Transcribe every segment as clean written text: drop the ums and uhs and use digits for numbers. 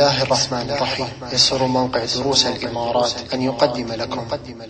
الله الرحمن الرحيم. يسر موقع دروس الإمارات أن يقدم لكم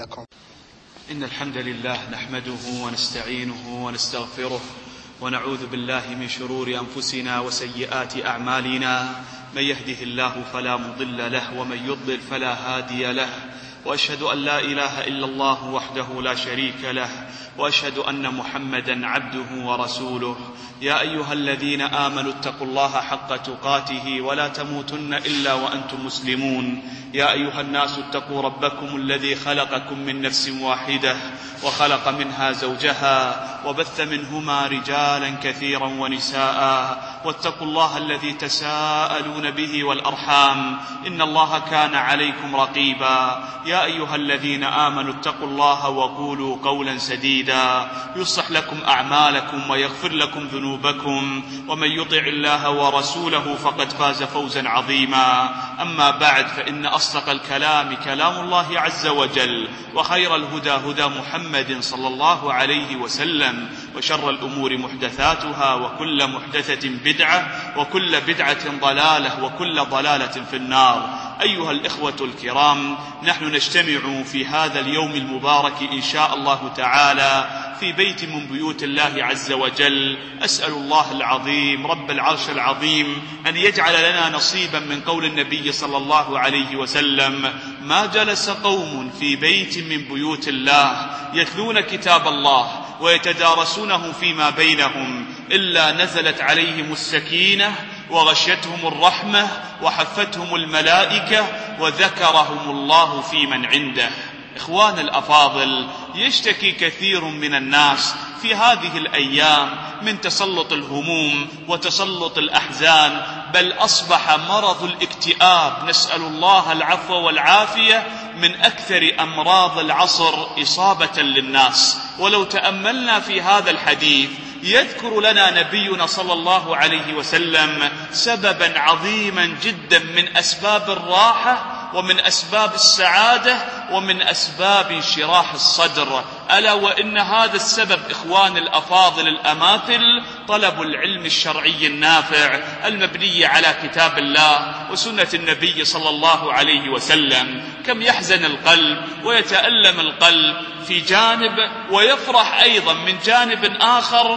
إن الحمد لله نحمده ونستعينه ونستغفره ونعوذ بالله من شرور أنفسنا وسيئات أعمالنا. من يهده الله فلا مضل له ومن يضلل فلا هادي له، وأشهد أن لا إله إلا الله وحده لا شريك له، وأشهد أن محمدا عبده ورسوله. يا أيها الذين آمنوا اتقوا الله حق تقاته ولا تموتن إلا وأنتم مسلمون. يا أيها الناس اتقوا ربكم الذي خلقكم من نفس واحدة وخلق منها زوجها وبث منهما رجالا كثيرا ونساء، واتقوا الله الذي تساءلون به والأرحام إن الله كان عليكم رقيبا. يا أيها الذين آمنوا اتقوا الله وقولوا قولا سديدا يصلح لكم أعمالكم ويغفر لكم ذنوبكم، ومن يطع الله ورسوله فقد فاز فوزا عظيما. أما بعد، فإن أصدق الكلام كلام الله عز وجل، وخير الهدى هدى محمد صلى الله عليه وسلم، وشر الأمور محدثاتها، وكل محدثة بدعة، وكل بدعة ضلالة، وكل ضلالة في النار. أيها الإخوة الكرام، نحن نجتمع في هذا اليوم المبارك إن شاء الله تعالى في بيت من بيوت الله عز وجل. أسأل الله العظيم رب العرش العظيم أن يجعل لنا نصيبا من قول النبي صلى الله عليه وسلم: ما جلس قوم في بيت من بيوت الله يتلون كتاب الله ويتدارسونه فيما بينهم إلا نزلت عليهم السكينة وغشيتهم الرحمة وحفتهم الملائكة وذكرهم الله في من عنده. إخوان الأفاضل، يشتكي كثير من الناس في هذه الأيام من تسلط الهموم وتسلط الأحزان، بل أصبح مرض الاكتئاب، نسأل الله العفو والعافية، من أكثر أمراض العصر إصابة للناس. ولو تأملنا في هذا الحديث يذكر لنا نبينا صلى الله عليه وسلم سببا عظيما جدا من أسباب الراحة ومن أسباب السعادة ومن أسباب انشراح الصدر، ألا وإن هذا السبب إخوان الأفاضل الأماثل طلب العلم الشرعي النافع المبني على كتاب الله وسنة النبي صلى الله عليه وسلم. كم يحزن القلب ويتألم القلب في جانب ويفرح أيضا من جانب آخر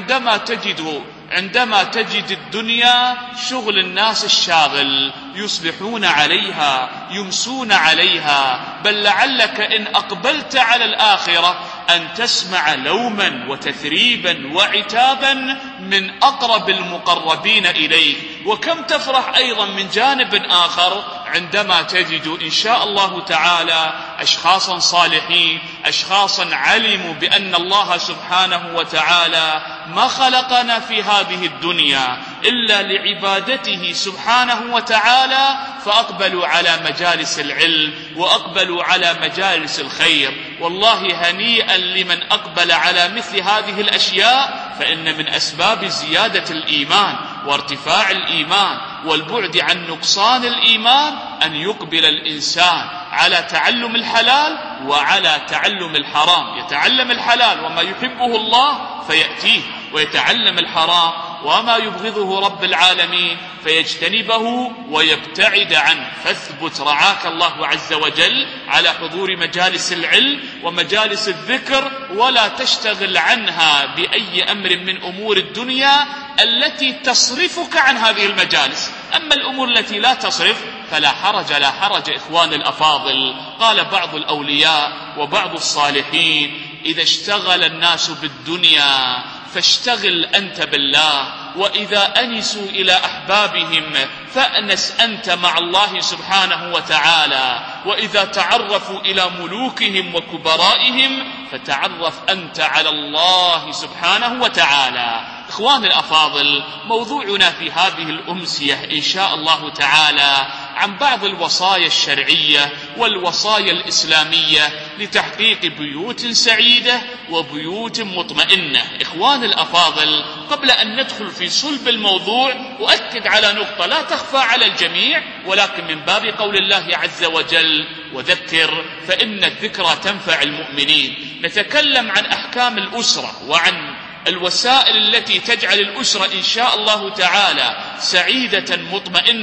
عندما تجد الدنيا شغل الناس الشاغل، يصبحون عليها يمسون عليها، بل لعلك إن أقبلت على الآخرة أن تسمع لوما وتثريبا وعتابا من أقرب المقربين إليك. وكم تفرح أيضا من جانب آخر عندما تجد إن شاء الله تعالى أشخاصا صالحين، أشخاصا علموا بأن الله سبحانه وتعالى ما خلقنا في هذه الدنيا إلا لعبادته سبحانه وتعالى، فأقبلوا على مجالس العلم وأقبلوا على مجالس الخير. والله هنيئا لمن أقبل على مثل هذه الأشياء، فإن من أسباب زيادة الإيمان وارتفاع الإيمان والبعد عن نقصان الإيمان أن يقبل الإنسان على تعلم الحلال وعلى تعلم الحرام، يتعلم الحلال وما يحبه الله فيأتيه، ويتعلم الحرام وما يبغضه رب العالمين فيجتنبه ويبتعد عنه. فاثبت رعاك الله عز وجل على حضور مجالس العلم ومجالس الذكر، ولا تشتغل عنها بأي أمر من أمور الدنيا التي تصرفك عن هذه المجالس. أما الأمور التي لا تصرف فلا حرج لا حرج. إخوان الأفاضل، قال بعض الأولياء وبعض الصالحين: إذا اشتغل الناس بالدنيا فاشتغل أنت بالله، وإذا أنسوا إلى أحبابهم فأنس أنت مع الله سبحانه وتعالى، وإذا تعرفوا إلى ملوكهم وكبرائهم فتعرف أنت على الله سبحانه وتعالى. إخوان الأفاضل، موضوعنا في هذه الأمسية إن شاء الله تعالى عن بعض الوصايا الشرعية والوصايا الإسلامية لتحقيق بيوت سعيدة وبيوت مطمئنة. إخوان الأفاضل، قبل أن ندخل في صلب الموضوع أؤكد على نقطة لا تخفى على الجميع، ولكن من باب قول الله عز وجل: وذكر فإن الذكرى تنفع المؤمنين. نتكلم عن أحكام الأسرة وعن الوسائل التي تجعل الأسرة إن شاء الله تعالى سعيدة مطمئنة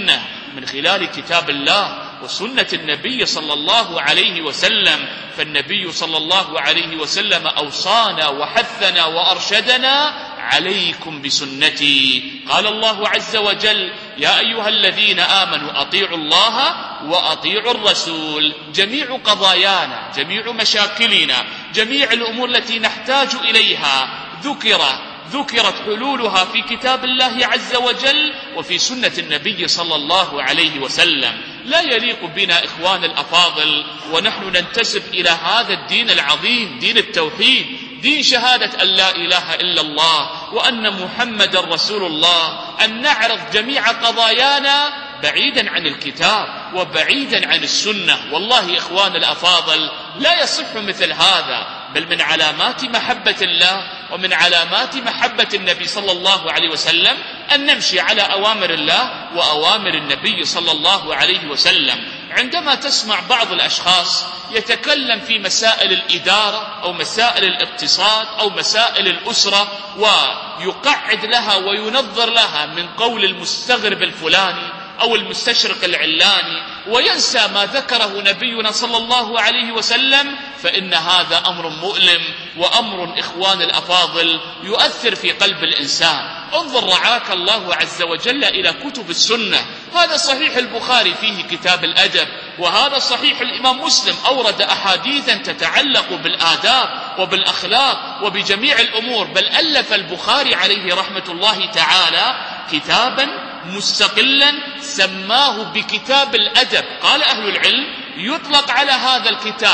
من خلال كتاب الله وسنة النبي صلى الله عليه وسلم. فالنبي صلى الله عليه وسلم أوصانا وحثنا وأرشدنا: عليكم بسنتي. قال الله عز وجل: يا أيها الذين آمنوا أطيعوا الله وأطيعوا الرسول. جميع قضايانا، جميع مشاكلنا، جميع الأمور التي نحتاج إليها ذكرت حلولها في كتاب الله عز وجل وفي سنة النبي صلى الله عليه وسلم. لا يليق بنا إخوان الأفاضل ونحن ننتسب إلى هذا الدين العظيم، دين التوحيد، دين شهادة أن لا إله إلا الله وأن محمد رسول الله، أن نعرض جميع قضايانا بعيدا عن الكتاب وبعيدا عن السنة. والله إخوان الأفاضل لا يصح مثل هذا، بل من علامات محبة الله ومن علامات محبة النبي صلى الله عليه وسلم أن نمشي على أوامر الله وأوامر النبي صلى الله عليه وسلم. عندما تسمع بعض الأشخاص يتكلم في مسائل الإدارة أو مسائل الاقتصاد أو مسائل الأسرة ويقعد لها وينظر لها من قول المستغرب الفلاني أو المستشرق العلاني وينسى ما ذكره نبينا صلى الله عليه وسلم، فإن هذا أمر مؤلم وأمر إخوان الأفاضل يؤثر في قلب الإنسان. انظر رعاك الله عز وجل إلى كتب السنة. هذا صحيح البخاري فيه كتاب الأدب، وهذا صحيح الإمام مسلم أورد أحاديثا تتعلق بالآداب وبالأخلاق وبجميع الأمور، بل ألف البخاري عليه رحمة الله تعالى كتابا مستقلا سماه بكتاب الأدب. قال أهل العلم: يطلق على هذا الكتاب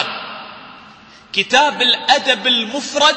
كتاب الأدب المفرد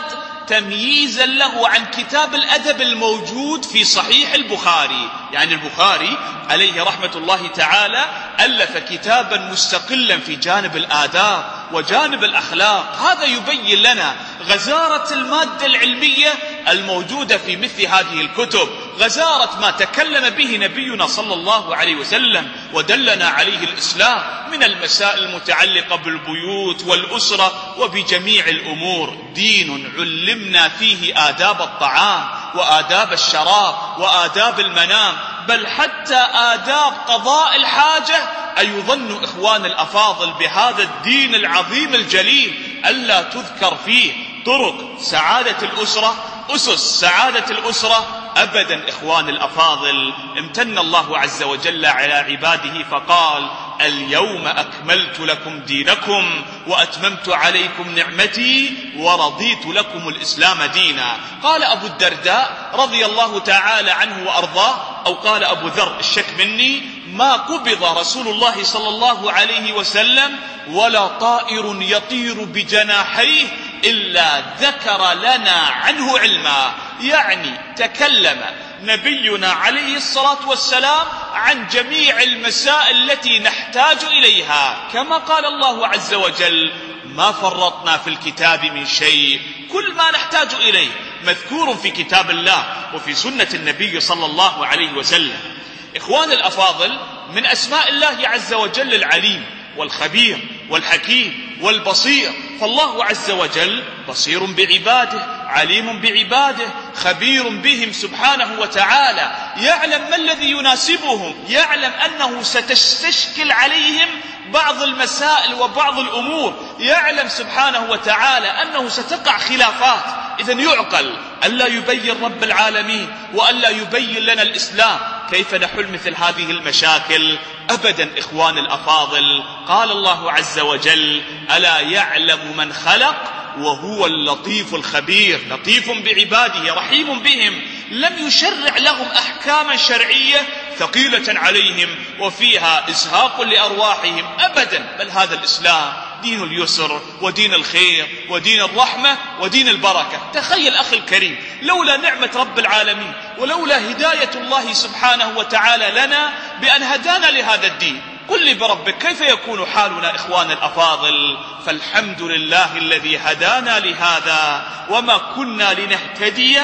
تمييزا له عن كتاب الأدب الموجود في صحيح البخاري. يعني البخاري عليه رحمة الله تعالى ألف كتابا مستقلا في جانب الآداب وجانب الأخلاق. هذا يبين لنا غزارة المادة العلمية الموجودة في مثل هذه الكتب، غزارة ما تكلم به نبينا صلى الله عليه وسلم ودلنا عليه الإسلام من المسائل المتعلقة بالبيوت والأسرة وبجميع الأمور. دين علمنا فيه آداب الطعام وآداب الشراب وآداب المنام، بل حتى آداب قضاء الحاجة. أيظن إخوان الأفاضل بهذا الدين العظيم الجليل ألا تذكر فيه طرق سعادة الأسرة، أسس سعادة الأسرة؟ أبدا إخوان الأفاضل. امتن الله عز وجل على عباده فقال: اليوم أكملت لكم دينكم وأتممت عليكم نعمتي ورضيت لكم الإسلام دينا. قال أبو الدرداء رضي الله تعالى عنه وأرضاه، أو قال أبو ذر الشك مني: ما قبض رسول الله صلى الله عليه وسلم ولا طائر يطير بجناحيه إلا ذكر لنا عنه علما. يعني تكلم نبينا عليه الصلاة والسلام عن جميع المسائل التي نحتاج إليها، كما قال الله عز وجل: ما فرطنا في الكتاب من شيء. كل ما نحتاج إليه مذكور في كتاب الله وفي سنة النبي صلى الله عليه وسلم. إخوان الأفاضل، من أسماء الله عز وجل العليم والخبير والحكيم والبصير. فالله عز وجل بصير بعباده، عليم بعباده، خبير بهم سبحانه وتعالى، يعلم ما الذي يناسبهم، يعلم أنه ستشكل عليهم بعض المسائل وبعض الأمور، يعلم سبحانه وتعالى أنه ستقع خلافات. إذن يعقل ألا يبين رب العالمين وألا يبين لنا الإسلام كيف نحل مثل هذه المشاكل؟ أبدا إخوان الأفاضل. قال الله عز وجل: ألا يعلم من خلق وهو اللطيف الخبير. لطيف بعباده رحيم بهم، لم يشرع لهم أحكاما شرعية ثقيلة عليهم وفيها إزهاق لأرواحهم أبدا، بل هذا الإسلام دين اليسر ودين الخير ودين الرحمة ودين البركة. تخيل أخي الكريم، لولا نعمة رب العالمين ولولا هداية الله سبحانه وتعالى لنا بأن هدانا لهذا الدين، قل لي بربك كيف يكون حالنا إخوان الأفاضل؟ فالحمد لله الذي هدانا لهذا وما كنا لنهتدي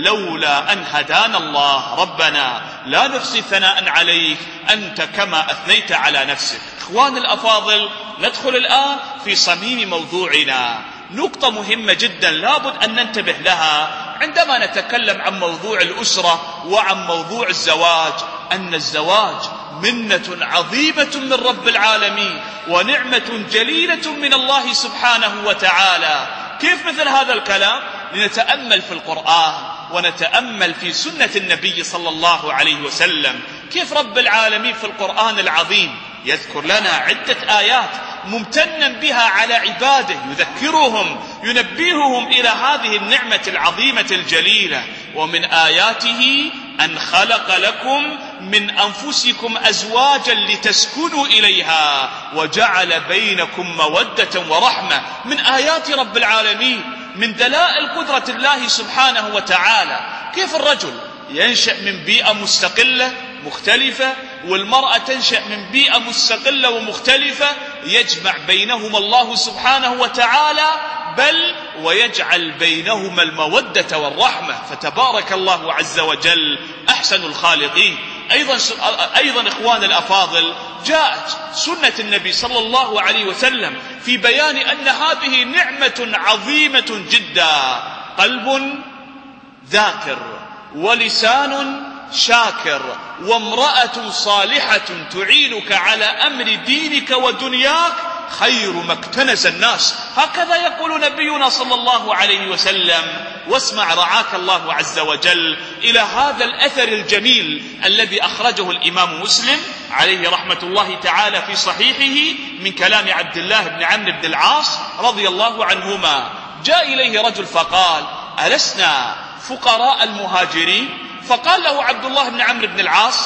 لولا أن هدانا الله. ربنا لا نحصي ثناء عليك أنت كما أثنيت على نفسك. إخوان الأفاضل، ندخل الآن في صميم موضوعنا. نقطة مهمة جدا لابد أن ننتبه لها عندما نتكلم عن موضوع الأسرة وعن موضوع الزواج، أن الزواج منة عظيمة من رب العالمين ونعمة جليلة من الله سبحانه وتعالى. كيف مثل هذا الكلام؟ لنتأمل في القرآن ونتأمل في سنة النبي صلى الله عليه وسلم، كيف رب العالمين في القرآن العظيم يذكر لنا عدة آيات ممتنا بها على عباده، يذكرهم ينبههم إلى هذه النعمة العظيمة الجليلة. ومن آياته أن خلق لكم من أنفسكم أزواجا لتسكنوا إليها وجعل بينكم مودة ورحمة. من آيات رب العالمين، من دلائل قدرة الله سبحانه وتعالى، كيف الرجل ينشأ من بيئة مستقلة مختلفة والمرأة تنشأ من بيئة مستقلة ومختلفة، يجمع بينهما الله سبحانه وتعالى، بل ويجعل بينهما المودة والرحمة، فتبارك الله عز وجل أحسن الخالقين. أيضا إخوان الأفاضل، جاءت سنة النبي صلى الله عليه وسلم في بيان أن هذه نعمة عظيمة جدا. قلب ذاكر ولسان شاكر وامرأة صالحة تعينك على أمر دينك ودنياك خير ما اكتنز الناس. هكذا يقول نبينا صلى الله عليه وسلم. واسمع رعاك الله عز وجل إلى هذا الأثر الجميل الذي أخرجه الإمام مسلم عليه رحمة الله تعالى في صحيحه من كلام عبد الله بن عمرو بن العاص رضي الله عنهما. جاء إليه رجل فقال: ألسنا فقراء المهاجرين؟ فقال له عبد الله بن عمرو بن العاص: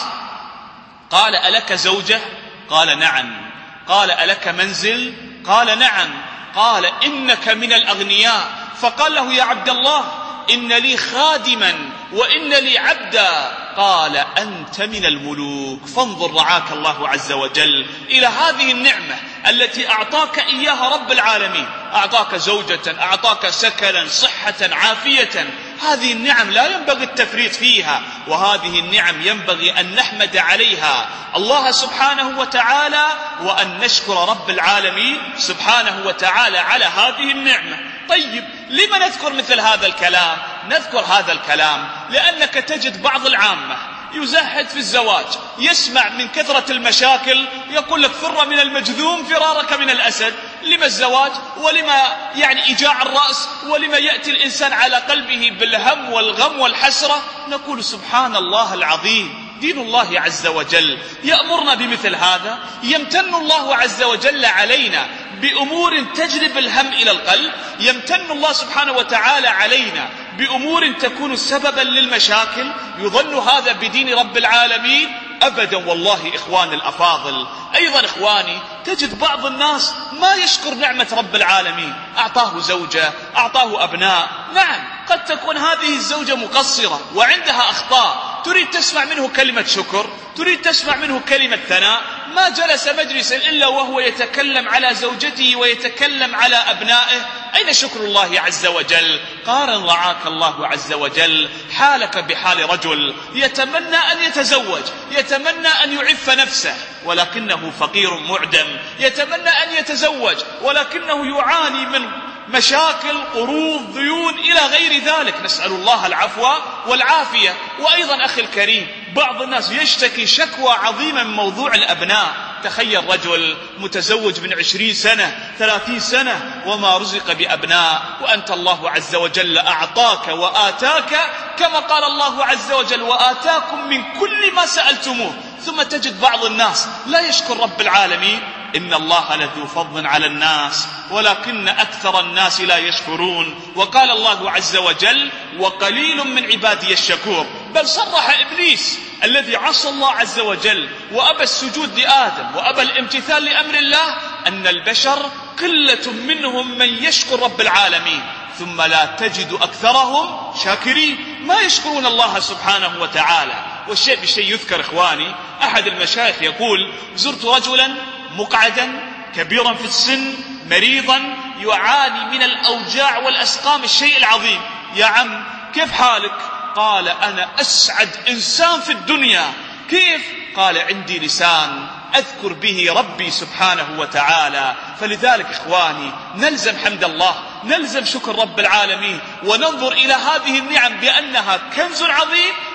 قال ألك زوجة؟ قال نعم. قال ألك منزل؟ قال نعم. قال إنك من الأغنياء. فقال له: يا عبد الله، إن لي خادما وإن لي عبدا. قال: أنت من الملوك. فانظر رعاك الله عز وجل إلى هذه النعمة التي أعطاك إياها رب العالمين، أعطاك زوجة، أعطاك سكنا، صحة، عافية. هذه النعم لا ينبغي التفريط فيها، وهذه النعم ينبغي أن نحمد عليها الله سبحانه وتعالى، وأن نشكر رب العالمين سبحانه وتعالى على هذه النعمة. طيب، لما نذكر مثل هذا الكلام؟ نذكر هذا الكلام لأنك تجد بعض العامة يزهد في الزواج، يسمع من كثرة المشاكل يقول لك: فر من المجذوم فرارك من الأسد. لما الزواج؟ ولما إيجاع الرأس؟ ولما يأتي الإنسان على قلبه بالهم والغم والحسرة؟ نقول: سبحان الله العظيم، دين الله عز وجل يأمرنا بمثل هذا. يمتن الله عز وجل علينا بأمور تجلب الهم إلى القلب، يمتن الله سبحانه وتعالى علينا بأمور تكون سببا للمشاكل. يظن هذا بدين رب العالمين؟ أبدا والله إخوان الأفاضل. أيضا إخواني، تجد بعض الناس ما يشكر نعمة رب العالمين، أعطاه زوجة، أعطاه أبناء. نعم، قد تكون هذه الزوجة مقصرة وعندها أخطاء، تريد تسمع منه كلمة شكر، تريد تسمع منه كلمة ثناء. ما جلس مجلسا إلا وهو يتكلم على زوجته ويتكلم على أبنائه. أين شكر الله عز وجل؟ قارن رعاك الله عز وجل حالك بحال رجل يتمنى أن يتزوج، يتمنى أن يعف نفسه ولكنه فقير معدم، يتمنى أن يتزوج ولكنه يعاني من مشاكل، قروض، ديون إلى غير ذلك. نسأل الله العفو والعافية. وأيضا أخي الكريم، بعض الناس يشتكي شكوى عظيمة من موضوع الأبناء. تخيل رجل متزوج من 20 سنة 30 سنة وما رزق بأبناء، وأنت الله عز وجل أعطاك وآتاك، كما قال الله عز وجل: وآتاكم من كل ما سألتموه. ثم تجد بعض الناس لا يشكر رب العالمين. إن الله لذو فضل على الناس ولكن أكثر الناس لا يشكرون. وقال الله عز وجل: وقليل من عبادي الشكور. بل صرح إبليس الذي عصى الله عز وجل وأبى السجود لآدم وأبى الامتثال لأمر الله أن البشر قلة منهم من يشكر رب العالمين، ثم لا تجد أكثرهم شاكرين، ما يشكرون الله سبحانه وتعالى. والشيء بالشيء يذكر إخواني، أحد المشايخ يقول: زرت رجلا مقعدا كبيرا في السن مريضا يعاني من الأوجاع والأسقام الشيء العظيم. يا عم، كيف حالك؟ قال: أنا أسعد إنسان في الدنيا. كيف؟ قال: عندي لسان أذكر به ربي سبحانه وتعالى. فلذلك إخواني، نلزم حمد الله، نلزم شكر رب العالمين، وننظر إلى هذه النعم بأنها كنز عظيم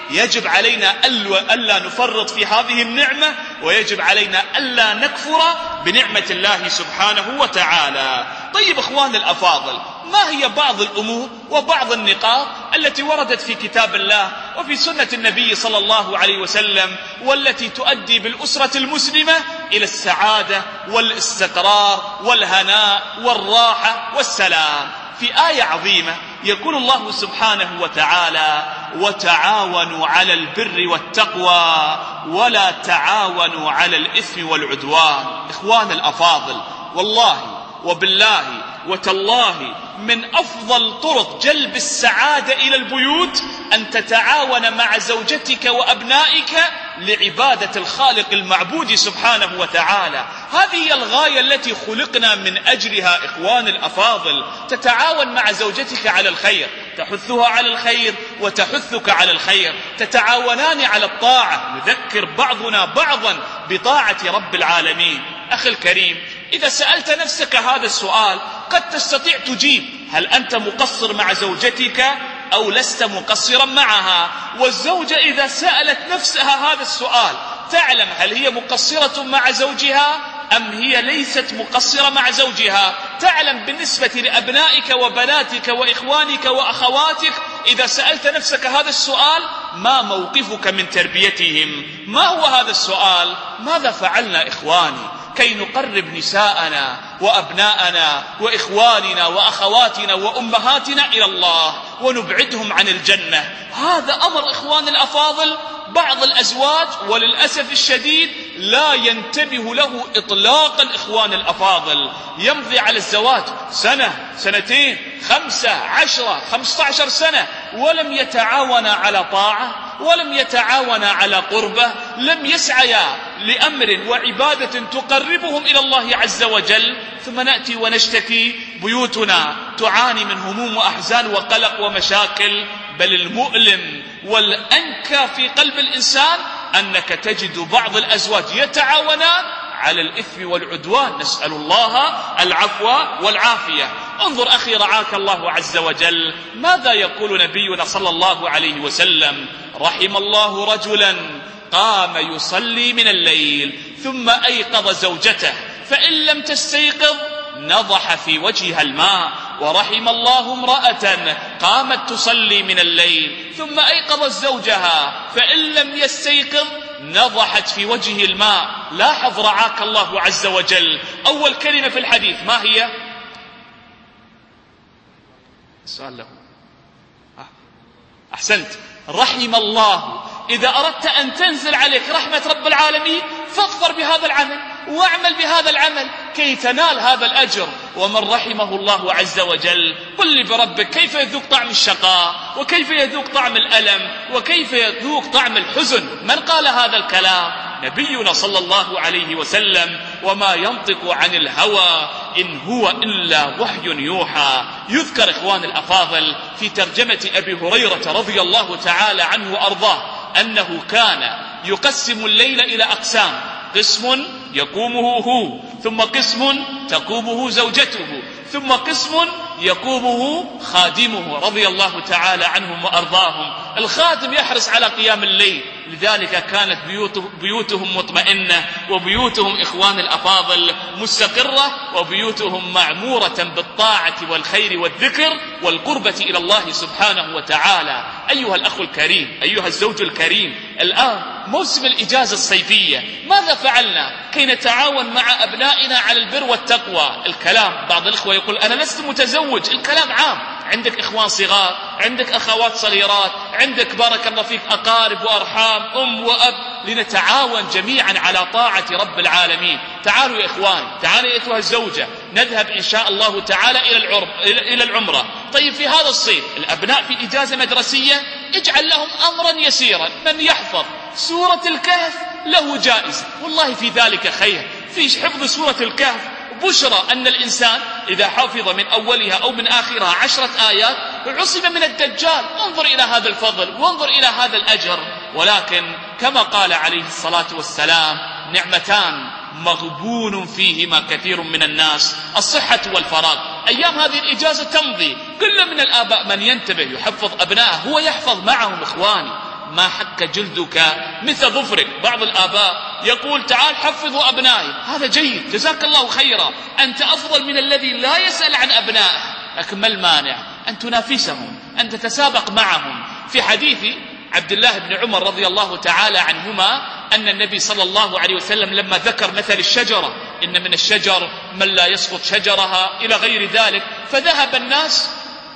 يجب علينا ألا نفرط في هذه النعمة، ويجب علينا ألا نكفر بنعمة الله سبحانه وتعالى. طيب إخوان الأفاضل، ما هي بعض الأمور وبعض النقاط التي وردت في كتاب الله وفي سنة النبي صلى الله عليه وسلم، والتي تؤدي بالأسرة المسلمة إلى السعادة والاستقرار والهناء والراحة والسلام؟ في آية عظيمة يقول الله سبحانه وتعالى: وتعاونوا على البر والتقوى ولا تعاونوا على الإثم والعدوان. إخوان الأفاضل، والله وبالله وتالله من أفضل طرق جلب السعادة إلى البيوت أن تتعاون مع زوجتك وأبنائك لعبادة الخالق المعبود سبحانه وتعالى. هذه هي الغاية التي خلقنا من أجلها إخوان الأفاضل. تتعاون مع زوجتك على الخير، تحثها على الخير وتحثك على الخير، تتعاونان على الطاعة، نذكر بعضنا بعضا بطاعة رب العالمين. أخي الكريم، إذا سألت نفسك هذا السؤال قد تستطيع تجيب: هل أنت مقصر مع زوجتك أو لست مقصرا معها؟ والزوجة إذا سألت نفسها هذا السؤال تعلم هل هي مقصرة مع زوجها أم هي ليست مقصرة مع زوجها. تعلم بالنسبة لأبنائك وبناتك وإخوانك وأخواتك إذا سألت نفسك هذا السؤال ما موقفك من تربيتهم. ما هو هذا السؤال؟ ماذا فعلنا إخواني كي نقرب نساءنا وأبناءنا وإخواننا وأخواتنا وأمهاتنا إلى الله ونبعدهم عن الجنة؟ هذا أمر إخوان الأفاضل بعض الأزواج وللأسف الشديد لا ينتبه له إطلاقا. إخوان الأفاضل، يمضي على الزواج سنة، سنتين، 5، 10، 15 سنة ولم يتعاونا على طاعة، ولم يتعاونا على قربة، لم يسعيا لأمر وعبادة تقربهم إلى الله عز وجل. ثم نأتي ونشتكي بيوتنا تعاني من هموم وأحزان وقلق ومشاكل. بل المؤلم والأنكى في قلب الإنسان أنك تجد بعض الأزواج يتعاونان على الإثم والعدوان، نسأل الله العفو والعافية. انظر أخي رعاك الله عز وجل ماذا يقول نبينا صلى الله عليه وسلم: رحم الله رجلا قام يصلي من الليل ثم أيقظ زوجته فإن لم تستيقظ نضح في وجهها الماء، ورحم الله امرأة قامت تصلي من الليل ثم أيقظت زوجها فإن لم يستيقظ نضحت في وجهه الماء. لاحظ رعاك الله عز وجل أول كلمة في الحديث ما هي؟ السؤال له. أحسنت، رحم الله. إذا أردت أن تنزل عليك رحمة رب العالمين فاظفر بهذا العمل واعمل بهذا العمل كي تنال هذا الأجر. ومن رحمه الله عز وجل قل لي بربك كيف يذوق طعم الشقاء، وكيف يذوق طعم الألم، وكيف يذوق طعم الحزن؟ من قال هذا الكلام؟ نبينا صلى الله عليه وسلم: وما ينطق عن الهوى إن هو إلا وحي يوحى. يذكر إخوان الأفاضل في ترجمة أبي هريرة رضي الله تعالى عنه وأرضاه أنه كان يقسم الليل إلى أقسام: قسم يقومه هو، ثم قسم تقومه زوجته، ثم قسم يقومه خادمه رضي الله تعالى عنهم وأرضاهم. الخادم يحرص على قيام الليل، لذلك كانت بيوتهم مطمئنة، وبيوتهم إخوان الأفاضل مستقرة، وبيوتهم معمورة بالطاعة والخير والذكر والقربة إلى الله سبحانه وتعالى. أيها الأخ الكريم، أيها الزوج الكريم، الآن موسم الإجازة الصيفية، ماذا فعلنا كي نتعاون مع أبنائنا على البر والتقوى؟ الكلام، بعض الإخوة يقول أنا لست متزوج، الكلام عام، عندك إخوان صغار، عندك أخوات صغيرات، عندك بارك الله فيك أقارب وأرحام، أم وأب، لنتعاون جميعا على طاعة رب العالمين. تعالوا يا إخوان، تعالوا أيتها الزوجة، نذهب إن شاء الله تعالى إلى العمرة. طيب في هذا الصيف الأبناء في إجازة مدرسية، اجعل لهم أمرا يسيرا، من يحفظ سورة الكهف له جائزة، والله في ذلك خير. في حفظ سورة الكهف بشرى أن الإنسان إذا حفظ من أولها أو من آخرها 10 آيات عصم من الدجال. انظر إلى هذا الفضل وانظر إلى هذا الأجر. ولكن كما قال عليه الصلاة والسلام: نعمتان مغبون فيهما كثير من الناس، الصحة والفراغ. أيام هذه الإجازة تمضي، كل من الآباء من ينتبه يحفظ أبنائه، هو يحفظ معهم إخواني، ما حك جلدك مثل ظفرك. بعض الآباء يقول تعال حفظوا أبنائي، هذا جيد جزاك الله خيرا، أنت أفضل من الذي لا يسأل عن أبنائه، لكن ما المانع أن تنافسهم، أن تتسابق معهم. في حديث عبد الله بن عمر رضي الله تعالى عنهما أن النبي صلى الله عليه وسلم لما ذكر مثل الشجرة، إن من الشجر من لا يسقط شجرها إلى غير ذلك، فذهب الناس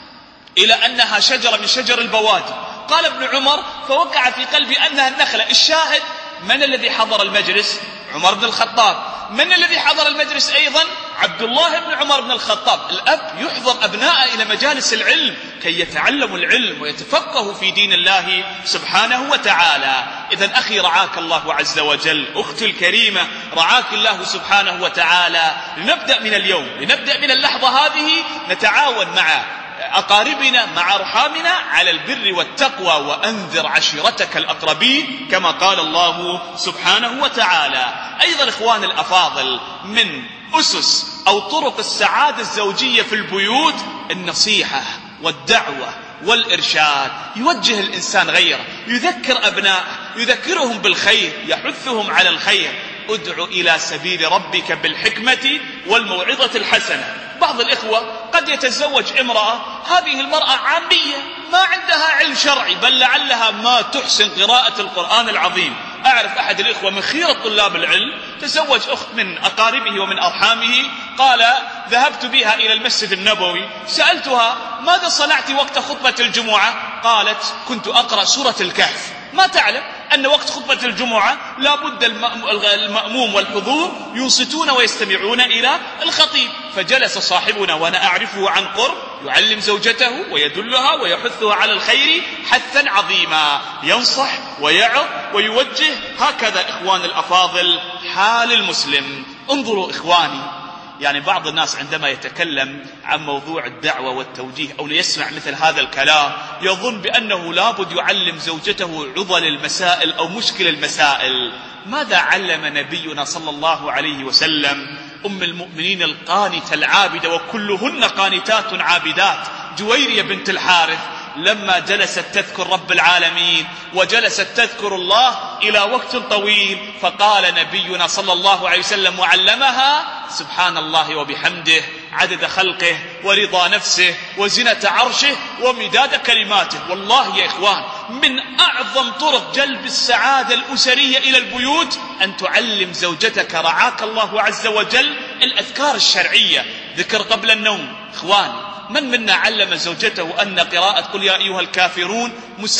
إلى أنها شجرة من شجر البوادي. قال ابن عمر فوقع في قلبي أنها النخلة. الشاهد من الذي حضر المجلس؟ عمر بن الخطاب. من الذي حضر المجلس أيضا؟ عبد الله بن عمر بن الخطاب. الأب يحضر أبناءه إلى مجالس العلم كي يتعلموا العلم ويتفقهوا في دين الله سبحانه وتعالى. إذن أخي رعاك الله عز وجل، أختي الكريمة رعاك الله سبحانه وتعالى. لنبدأ من اليوم، لنبدأ من اللحظة هذه نتعاون مع أقاربنا مع أرحامنا على البر والتقوى، وأنذر عشيرتك الأقربين كما قال الله سبحانه وتعالى. أيضا إخوان الأفاضل، من أسس أو طرق السعادة الزوجية في البيوت النصيحة والدعوة والإرشاد. يوجه الإنسان غيره، يذكر أبنائه، يذكرهم بالخير، يحثهم على الخير. ادع إلى سبيل ربك بالحكمة والموعظة الحسنة. بعض الإخوة قد يتزوج امرأة، هذه المرأة عامية ما عندها علم شرعي، بل لعلها ما تحسن قراءة القرآن العظيم. أعرف أحد الإخوة من خيرة طلاب العلم تزوج أخت من أقاربه ومن أرحامه، قال ذهبت بها إلى المسجد النبوي، سألتها ماذا صنعت وقت خطبة الجمعة؟ قالت كنت أقرأ سورة الكهف. ما تعلم أن وقت خطبة الجمعة لا بد المأموم والحضور ينصتون ويستمعون إلى الخطيب. فجلس صاحبنا وأنا أعرفه عن قرب يعلم زوجته ويدلها ويحثها على الخير حثا عظيما، ينصح ويعظ ويوجه. هكذا إخوان الأفاضل حال المسلم. انظروا إخواني، يعني بعض الناس عندما يتكلم عن موضوع الدعوة والتوجيه أو يسمع مثل هذا الكلام يظن بأنه لابد يعلم زوجته عضل المسائل أو مشكل المسائل. ماذا علم نبينا صلى الله عليه وسلم أم المؤمنين القانتة العابدة، وكلهن قانتات عابدات، جويرية بنت الحارث، لما جلست تذكر رب العالمين وجلست تذكر الله إلى وقت طويل، فقال نبينا صلى الله عليه وسلم وعلمها سبحان الله وبحمده عدد خلقه ورضا نفسه وزنة عرشه ومداد كلماته. والله يا إخوان من أعظم طرق جلب السعادة الأسرية إلى البيوت أن تعلم زوجتك رعاك الله عز وجل الأذكار الشرعية. ذكر قبل النوم. إخواني من منا علم زوجته أن قراءة قل يا أيها الكافرون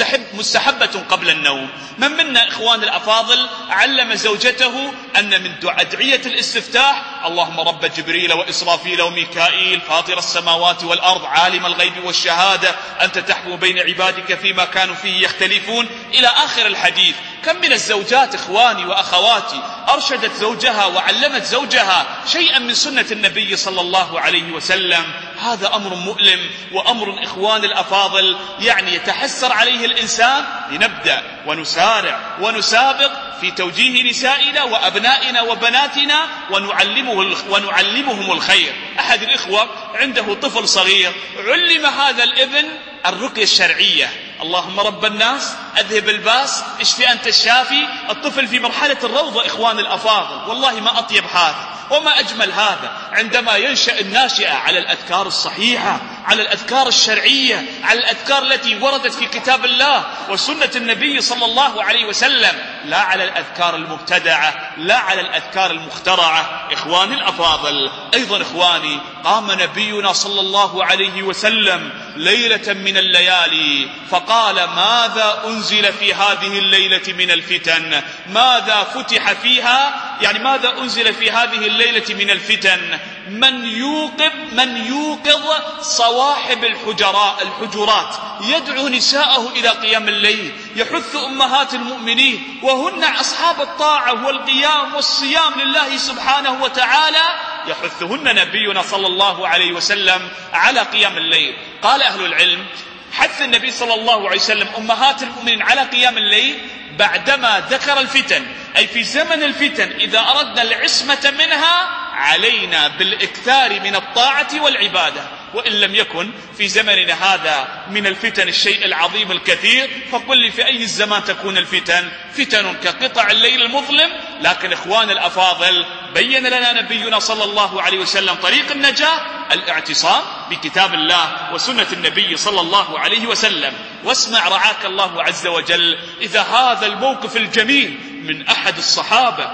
مستحبة قبل النوم؟ من منا إخوان الأفاضل علم زوجته أن من أدعية الاستفتاح اللهم رب جبريل وإسرافيل وميكائيل فاطر السماوات والأرض عالم الغيب والشهادة أنت تحكم بين عبادك فيما كانوا فيه يختلفون إلى آخر الحديث. كم من الزوجات إخواني وأخواتي أرشدت زوجها وعلمت زوجها شيئا من سنة النبي صلى الله عليه وسلم. هذا أمر مؤلم وأمر إخوان الأفاضل يعني يتحسر عليه الإنسان. لنبدأ ونسارع ونسابق في توجيه نسائنا وأبنائنا وبناتنا ونعلمهم الخير. أحد الإخوة عنده طفل صغير، علم هذا الابن الرقية الشرعية، اللهم رب الناس أذهب الباس اشفي أنت الشافي. الطفل في مرحلة الروضة إخوان الأفاضل، والله ما أطيب هذا وما أجمل هذا عندما ينشأ الناشئة على الأذكار الصحيحة، على الأذكار الشرعية، على الأذكار التي وردت في كتاب الله وسنة النبي صلى الله عليه وسلم، لا على الأذكار المبتدعة، لا على الأذكار المخترعة. إخواني الأفاضل أيضا إخواني قام نبينا صلى الله عليه وسلم ليلة من الليالي فقال ماذا أنزل في هذه الليلة من الفتن؟ ماذا فتح فيها؟ يعني ماذا أنزل في هذه الليلة من الفتن؟ من يوقظ صواحب الحجرات، يدعو نساءه إلى قيام الليل، يحث أمهات المؤمنين وهن أصحاب الطاعة والقيام والصيام لله سبحانه وتعالى، يحثهن نبينا صلى الله عليه وسلم على قيام الليل. قال أهل العلم حث النبي صلى الله عليه وسلم أمهات المؤمنين على قيام الليل بعدما ذكر الفتن، أي في زمن الفتن إذا أردنا العصمة منها علينا بالإكثار من الطاعة والعبادة. وإن لم يكن في زمننا هذا من الفتن الشيء العظيم الكثير، فقل لي في أي الزمان تكون الفتن؟ فتن كقطع الليل المظلم. لكن إخوان الأفاضل، بين لنا نبينا صلى الله عليه وسلم طريق النجاة: الاعتصام بكتاب الله وسنة النبي صلى الله عليه وسلم. واسمع رعاك الله عز وجل إذا هذا الموقف الجميل من أحد الصحابة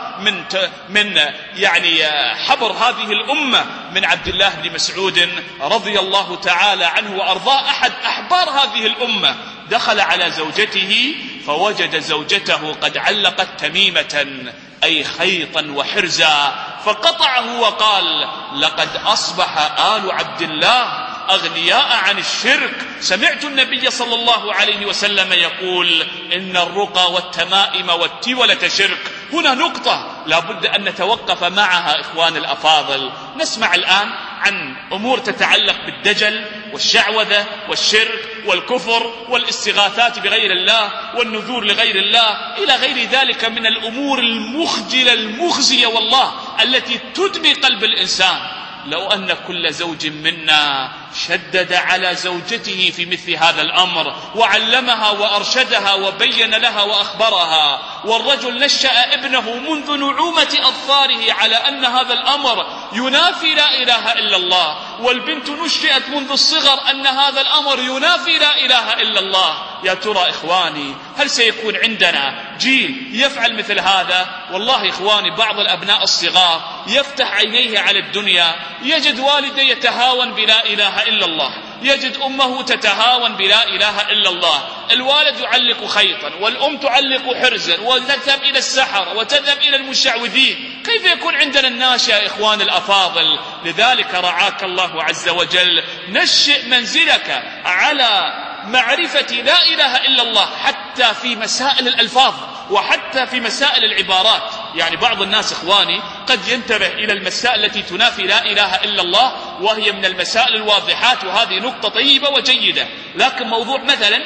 من يعني حبر هذه الأمة، من عبد الله بن مسعود رضي الله تعالى عنه وأرضاه، أحد أحبار هذه الأمة، دخل على زوجته فوجد زوجته قد علقت تميمة أي خيطا وحرزا، فقطعه وقال: لقد أصبح آل عبد الله أغنياء عن الشرك. سمعت النبي صلى الله عليه وسلم يقول: إن الرقى والتمائم والتولة شرك. هنا نقطة لا بد أن نتوقف معها إخوان الأفاضل. نسمع الآن عن أمور تتعلق بالدجل والشعوذة والشرك والكفر والاستغاثات بغير الله والنذور لغير الله إلى غير ذلك من الأمور المخجلة المخزية والله التي تدمي قلب الإنسان. لو أن كل زوج منا شدد على زوجته في مثل هذا الأمر وعلمها وأرشدها وبين لها وأخبرها، والرجل نشأ ابنه منذ نعومة أظفاره على أن هذا الأمر ينافي لا إله إلا الله، والبنت نشأت منذ الصغر أن هذا الأمر ينافي لا إله إلا الله، يا ترى إخواني هل سيكون عندنا جيل يفعل مثل هذا؟ والله إخواني بعض الأبناء الصغار يفتح عينيه على الدنيا، يجد والده يتهاون بلا إله إلا الله، يجد أمه تتهاون بلا إله إلا الله، الوالد يعلق خيطا والأم تعلق حرزا وتذهب إلى السحر وتذهب إلى المشعوذين. كيف يكون عندنا الناشئة إخوان الأفاضل؟ لذلك رعاك الله عز وجل نشئ منزلك على معرفة لا إله إلا الله حتى في مسائل الألفاظ وحتى في مسائل العبارات. يعني بعض الناس إخواني قد ينتبه إلى المسائل التي تنافي لا إله إلا الله وهي من المسائل الواضحات، وهذه نقطة طيبة وجيدة، لكن موضوع مثلا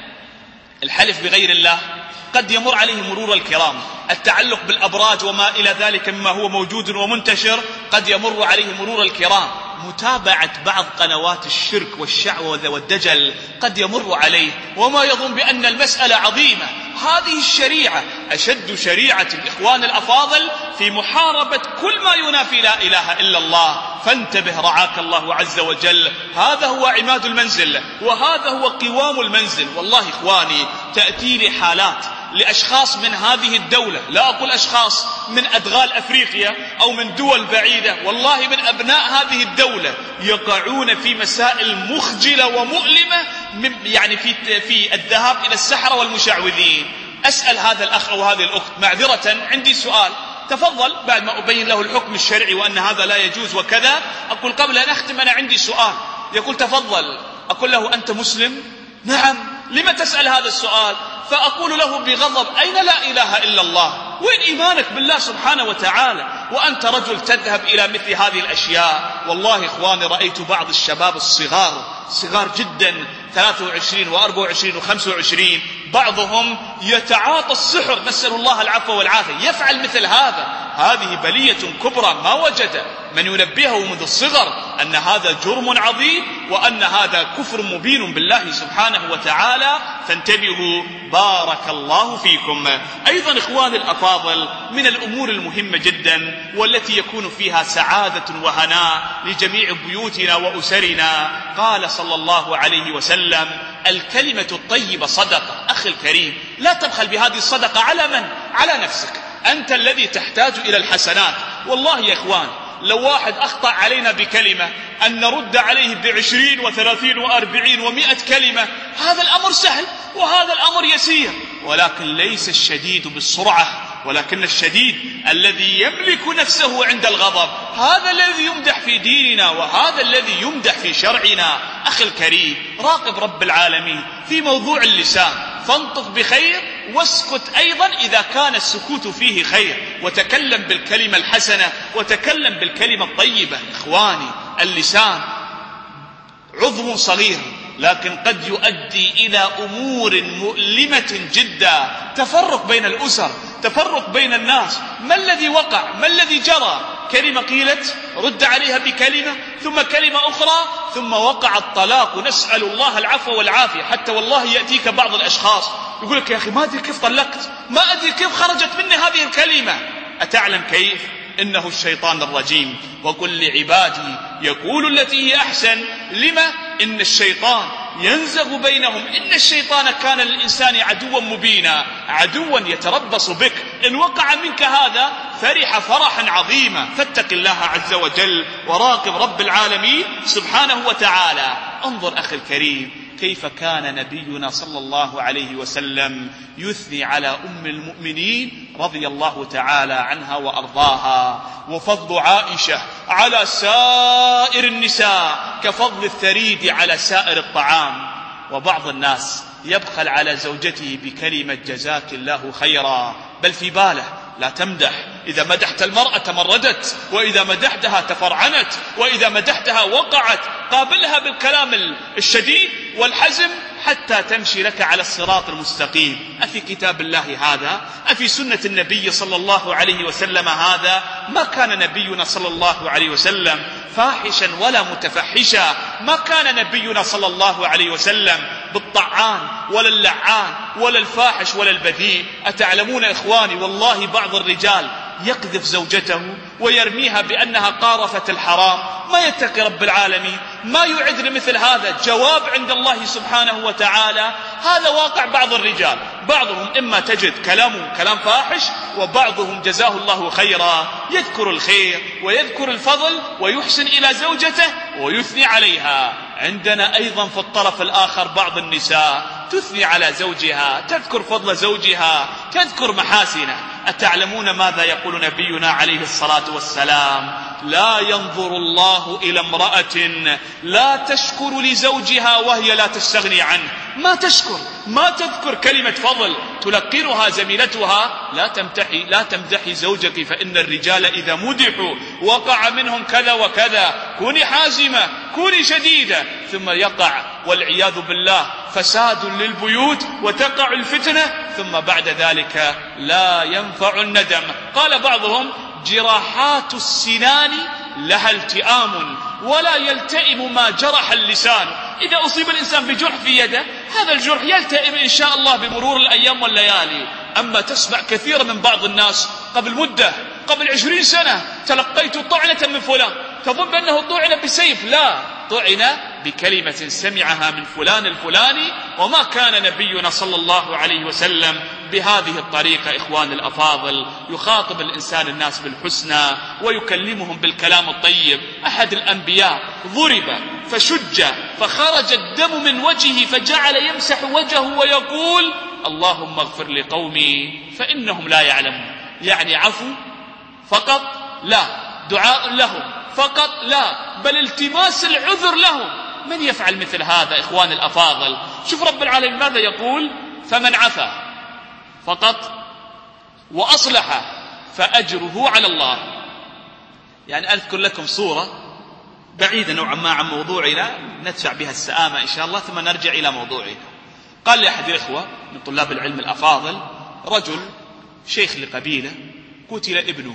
الحلف بغير الله قد يمر عليه مرور الكرام، التعلق بالأبراج وما إلى ذلك مما هو موجود ومنتشر قد يمر عليه مرور الكرام، متابعة بعض قنوات الشرك والشعوذة والدجل قد يمر عليه وما يظن بأن المسألة عظيمة. هذه الشريعة أشد شريعة الإخوان الأفاضل في محاربة كل ما ينافي لا إله إلا الله. فانتبه رعاك الله عز وجل، هذا هو عماد المنزل وهذا هو قوام المنزل. والله إخواني تأتي لي حالات لأشخاص من هذه الدولة، لا أقول أشخاص من أدغال أفريقيا أو من دول بعيدة، والله من أبناء هذه الدولة يقعون في مسائل مخجلة ومؤلمة يعني في الذهاب إلى السحرة والمشعوذين. أسأل هذا الأخ أو هذه الأخت: معذرة عندي سؤال، تفضل. بعد ما أبين له الحكم الشرعي وأن هذا لا يجوز وكذا، أقول قبل أن أختم أنا عندي سؤال. يقول تفضل. أقول له: أنت مسلم؟ نعم. لما تسأل هذا السؤال؟ فأقول له بغضب: أين لا إله إلا الله؟ وين إيمانك بالله سبحانه وتعالى وأنت رجل تذهب إلى مثل هذه الأشياء؟ والله إخواني رأيت بعض الشباب صغار جدا 23 و24 و25 بعضهم يتعاطى السحر، نسأل الله العفو والعافية، يفعل مثل هذا. هذه بلية كبرى ما وجد من ينبهه منذ الصغر أن هذا جرم عظيم وأن هذا كفر مبين بالله سبحانه وتعالى. فانتبهوا بارك الله فيكم. أيضا إخواني الأفاضل من الأمور المهمة جدا والتي يكون فيها سعادة وهناء لجميع بيوتنا وأسرنا، قال صلى الله عليه وسلم: الكلمة الطيبة صدقة. أخي الكريم، لا تبخل بهذه الصدقة على من؟ على نفسك، أنت الذي تحتاج إلى الحسنات. والله يا إخوان لو واحد أخطأ علينا بكلمة أن نرد عليه ب20 و30 و40 و100 كلمة، هذا الأمر سهل وهذا الأمر يسير، ولكن ليس الشديد بالسرعة ولكن الشديد الذي يملك نفسه عند الغضب. هذا الذي يمدح في ديننا وهذا الذي يمدح في شرعنا. أخي الكريم، راقب رب العالمين في موضوع اللسان، فانطق بخير واسكت أيضا إذا كان السكوت فيه خير، وتكلم بالكلمة الحسنة وتكلم بالكلمة الطيبة. إخواني اللسان عضو صغير لكن قد يؤدي إلى أمور مؤلمة جدا، تفرق بين الأسر، تفرق بين الناس، ما الذي وقع، ما الذي جرى كلمة قيلت رد عليها بكلمة، ثم كلمة أخرى، ثم وقع الطلاق. نسأل الله العفو والعافية. حتى والله يأتيك بعض الأشخاص يقول لك يا أخي ما أدري كيف طلقت، ما أدري كيف خرجت مني هذه الكلمة. أتعلم كيف؟ إنه الشيطان الرجيم. وقل لعبادي يقول التي هي أحسن. لما؟ إن الشيطان ينزغ بينهم. إن الشيطان كان للإنسان عدوا مبينا، عدوا يتربص بك. إن وقع منك هذا فرح فرحا عظيما. فاتق الله عز وجل وراقب رب العالمين سبحانه وتعالى. انظر أخي الكريم كيف كان نبينا صلى الله عليه وسلم يثني على أم المؤمنين رضي الله تعالى عنها وأرضاها. وفضل عائشة على سائر النساء كفضل الثريد على سائر الطعام. وبعض الناس يبخل على زوجته بكلمة جزاك الله خيرا، بل في باله لا تمدح. إذا مدحت المرأة تمردت، وإذا مدحتها تفرعنت، وإذا مدحتها وقعت. قابلها بالكلام الشديد والحزم حتى تمشي لك على الصراط المستقيم. أفي كتاب الله هذا؟ أفي سنة النبي صلى الله عليه وسلم هذا؟ ما كان نبينا صلى الله عليه وسلم فاحشا ولا متفحشا. ما كان نبينا صلى الله عليه وسلم بالطعان ولا اللعان ولا الفاحش ولا البذيء. أتعلمون إخواني والله بعض الرجال يقذف زوجته ويرميها بأنها قارفت الحرام. ما يتقي رب العالمين، ما يعد لمثل هذا جواب عند الله سبحانه وتعالى. هذا واقع بعض الرجال. بعضهم إما تجد كلامه كلام فاحش، وبعضهم جزاه الله خيرا يذكر الخير ويذكر الفضل ويحسن إلى زوجته ويثني عليها. عندنا أيضا في الطرف الآخر بعض النساء تثني على زوجها، تذكر فضل زوجها، تذكر محاسنه. أتعلمون ماذا يقول نبينا عليه الصلاة والسلام؟ لا ينظر الله إلى امرأة لا تشكر لزوجها وهي لا تستغني عنه. ما تشكر، ما تذكر كلمة فضل تلقنها زميلتها. لا تمدحي زوجك، فإن الرجال إذا مدحوا وقع منهم كذا وكذا. كوني حازمة، كوني شديدة، ثم يقع والعياذ بالله فساد للبيوت وتقع الفتنة، ثم بعد ذلك لا ينفع الندم. قال بعضهم جراحات السنان لها التئام ولا يلتئم ما جرح اللسان. إذا أصيب الإنسان بجرح في يده هذا الجرح يلتئم إن شاء الله بمرور الأيام والليالي. أما تسمع كثيرا من بعض الناس قبل مدة، قبل 20 سنة تلقيت طعنة من فلان، تظن بأنه طعن بسيف. لا، طعن بكلمة سمعها من فلان الفلاني. وما كان نبينا صلى الله عليه وسلم بهذه الطريقة. إخوان الأفاضل يخاطب الإنسان الناس بالحسنى ويكلمهم بالكلام الطيب. أحد الأنبياء ضرب فشج فخرج الدم من وجهه فجعل يمسح وجهه ويقول اللهم اغفر لقومي فإنهم لا يعلمون. يعني عفو فقط لا، دعاء لهم فقط لا، بل التماس العذر لهم. من يفعل مثل هذا إخوان الأفاضل؟ شوف رب العالمين ماذا يقول؟ فمن عفا فقط وأصلح فأجره على الله. يعني أذكر لكم صورة بعيدة نوعا ما عن موضوعنا ندفع بها السآمة إن شاء الله، ثم نرجع إلى موضوعنا. قال لي أحد الإخوة من طلاب العلم الأفاضل رجل شيخ لقبيلة قتل ابنه،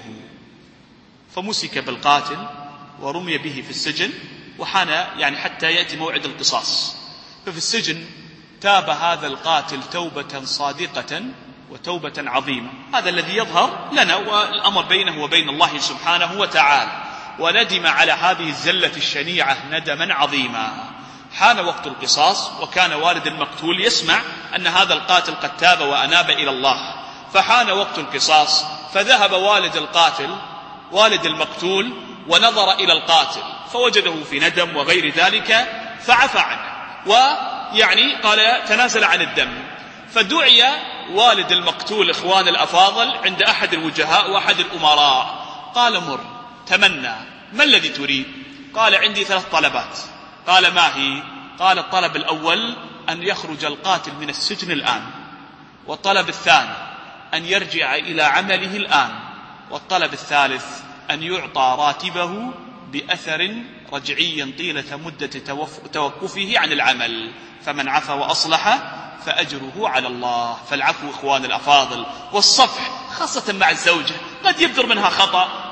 فمسك بالقاتل ورمي به في السجن، وحان يعني حتى يأتي موعد القصاص. ففي السجن تاب هذا القاتل توبة صادقة وتوبة عظيمة. هذا الذي يظهر لنا، والأمر بينه وبين الله سبحانه وتعالى. وندم على هذه الزلة الشنيعة ندما عظيما. حان وقت القصاص، وكان والد المقتول يسمع أن هذا القاتل قد تاب وأناب إلى الله. فحان وقت القصاص، فذهب والد القاتل والد المقتول ونظر إلى القاتل فوجده في ندم وغير ذلك فعفى عنه، ويعني قال تنازل عن الدم. فدعي والد المقتول إخوان الأفاضل عند أحد الوجهاء وأحد الأمراء. قال مر تمنى، ما الذي تريد؟ قال عندي 3 طلبات. قال ما هي؟ قال الطلب الأول أن يخرج القاتل من السجن الآن، والطلب الثاني أن يرجع إلى عمله الآن، والطلب الثالث أن يعطى راتبه بأثر رجعي طيلة مدة توقفه عن العمل. فمن عفا وأصلح فأجره على الله. فالعفو إخوان الأفاضل والصفح خاصة مع الزوجة، قد يبدر منها خطأ،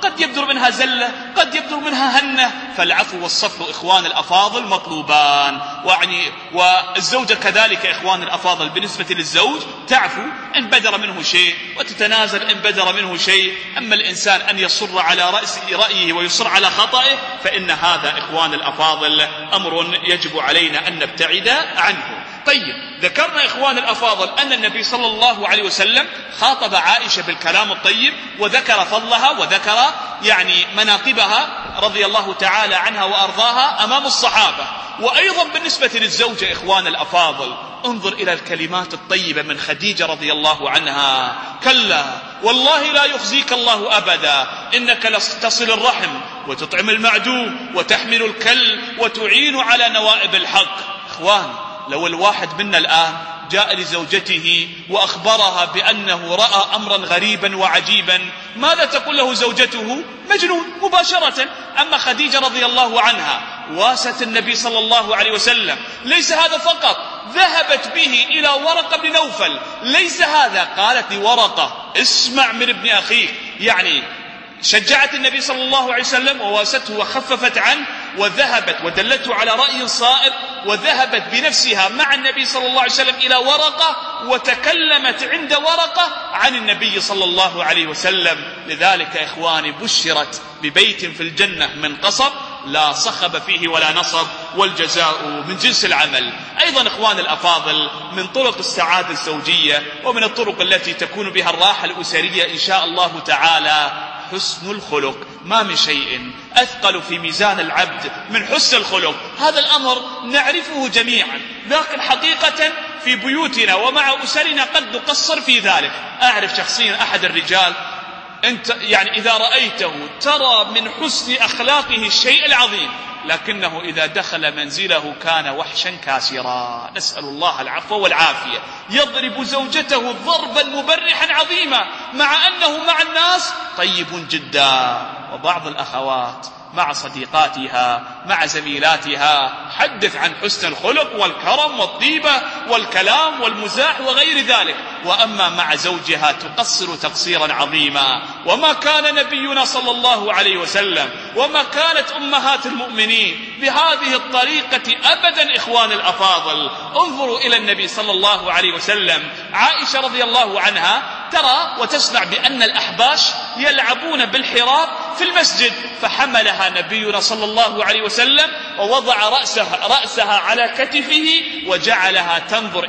قد يبدر منها زلة، قد يبدر منها هنة، فالعفو والصفح إخوان الأفاضل مطلوبان. والزوجة كذلك إخوان الأفاضل بالنسبة للزوج تعفو إن بدر منه شيء وتتنازل إن بدر منه شيء. أما الإنسان أن يصر على رأيه ويصر على خطئه فإن هذا إخوان الأفاضل أمر يجب علينا أن نبتعد عنه. طيب، ذكرنا إخوان الأفاضل أن النبي صلى الله عليه وسلم خاطب عائشة بالكلام الطيب وذكر فضلها وذكر مناقبها رضي الله تعالى عنها وأرضاها أمام الصحابة. وأيضا بالنسبة للزوجة إخوان الأفاضل انظر إلى الكلمات الطيبة من خديجة رضي الله عنها: كلا والله لا يخزيك الله أبدا، إنك لتصل الرحم وتطعم المعدوم وتحمل الكل وتعين على نوائب الحق. إخوان، لو الواحد منا الآن جاء لزوجته وأخبرها بأنه رأى أمرا غريبا وعجيبا، ماذا تقول له زوجته؟ مجنون مباشرة. أما خديجة رضي الله عنها واست النبي صلى الله عليه وسلم، ليس هذا فقط، ذهبت به إلى ورقة بن نوفل، ليس هذا، قالت لورقة: اسمع من ابن أخيك. شجعت النبي صلى الله عليه وسلم وواسته وخففت عنه، وذهبت ودلته على رأي صائب، وذهبت بنفسها مع النبي صلى الله عليه وسلم إلى ورقة وتكلمت عند ورقة عن النبي صلى الله عليه وسلم. لذلك إخواني بشرت ببيت في الجنة من قصب لا صخب فيه ولا نصب، والجزاء من جنس العمل. أيضا إخوان الأفاضل من طرق السعادة الزوجية ومن الطرق التي تكون بها الراحة الأسرية إن شاء الله تعالى حسن الخلق. ما من شيء أثقل في ميزان العبد من حسن الخلق. هذا الأمر نعرفه جميعا، لكن حقيقة في بيوتنا ومع أسرنا قد نقصر في ذلك. أعرف شخصيا أحد الرجال أنت إذا رأيته ترى من حسن أخلاقه الشيء العظيم، لكنه إذا دخل منزله كان وحشا كاسرا، نسأل الله العفو والعافية. يضرب زوجته ضربا مبرحا عظيما مع أنه مع الناس طيب جدا. وبعض الأخوات مع صديقاتها مع زميلاتها حدث عن حسن الخلق والكرم والطيبة والكلام والمزاح وغير ذلك، وأما مع زوجها تقصر تقصيرا عظيما. وما كان نبينا صلى الله عليه وسلم وما كانت أمهات المؤمنين بهذه الطريقة أبدا. إخوان الأفاضل انظروا إلى النبي صلى الله عليه وسلم. عائشة رضي الله عنها ترى وتسمع بأن الأحباش يلعبون بالحراب في المسجد، فحملها نبينا صلى الله عليه وسلم ووضع رأسها على كتفه وجعلها تنظر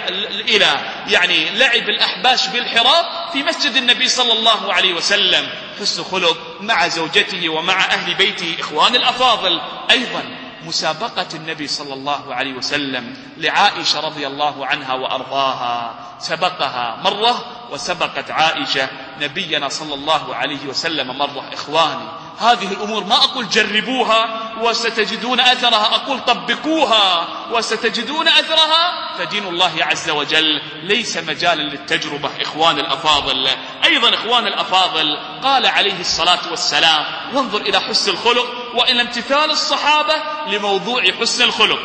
إلى لعب الأحباش بالحراب في مسجد النبي صلى الله عليه وسلم. حسن خلق مع زوجته ومع أهل بيته. إخوان الأفاضل أيضا مسابقة النبي صلى الله عليه وسلم لعائشة رضي الله عنها وأرضاها، سبقها مرة وسبقت عائشة نبينا صلى الله عليه وسلم مرة. إخواني هذه الأمور ما أقول جربوها وستجدون أثرها، أقول طبقوها وستجدون أثرها، فدين الله عز وجل ليس مجالا للتجربة. إخوان الأفاضل أيضا إخوان الأفاضل قال عليه الصلاة والسلام، وانظر إلى حسن الخلق وإلى امتثال الصحابة لموضوع حسن الخلق: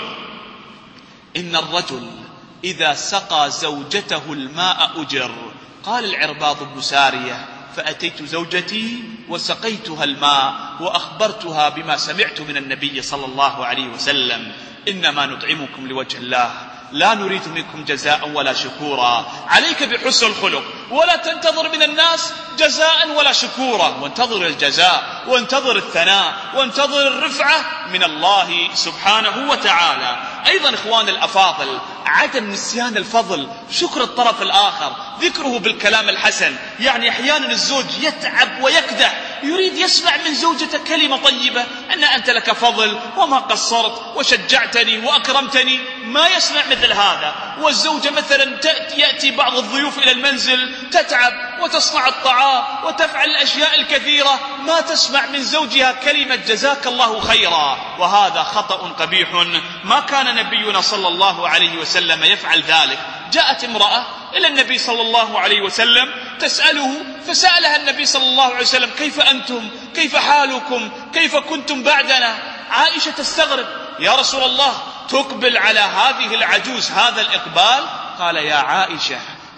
إن الرجل إذا سقى زوجته الماء أجر. قال العرباض بن سارية: فأتيت زوجتي وسقيتها الماء وأخبرتها بما سمعت من النبي صلى الله عليه وسلم: إنما نطعمكم لوجه الله لا نريد منكم جزاء ولا شكورا. عليك بحسن الخلق ولا تنتظر من الناس جزاء ولا شكورا، وانتظر الجزاء وانتظر الثناء وانتظر الرفعة من الله سبحانه وتعالى. أيضا إخوان الأفاضل عدم نسيان الفضل، شكر الطرف الآخر، ذكره بالكلام الحسن. أحيانا الزوج يتعب ويكدح، يريد يسمع من زوجته كلمة طيبة أن أنت لك فضل وما قصرت وشجعتني وأكرمتني، ما يسمع مثل هذا. والزوجة مثلا يأتي بعض الضيوف إلى المنزل تتعب وتصنع الطعام وتفعل الأشياء الكثيرة، ما تسمع من زوجها كلمة جزاك الله خيرا، وهذا خطأ قبيح. ما كان نبينا صلى الله عليه وسلم يفعل ذلك. جاءت امرأة إلى النبي صلى الله عليه وسلم تسأله، فسألها النبي صلى الله عليه وسلم: كيف أنتم؟ كيف حالكم؟ كيف كنتم بعدنا؟ عائشة تستغرب: يا رسول الله تقبل على هذه العجوز هذا الإقبال؟ قال: يا عائشة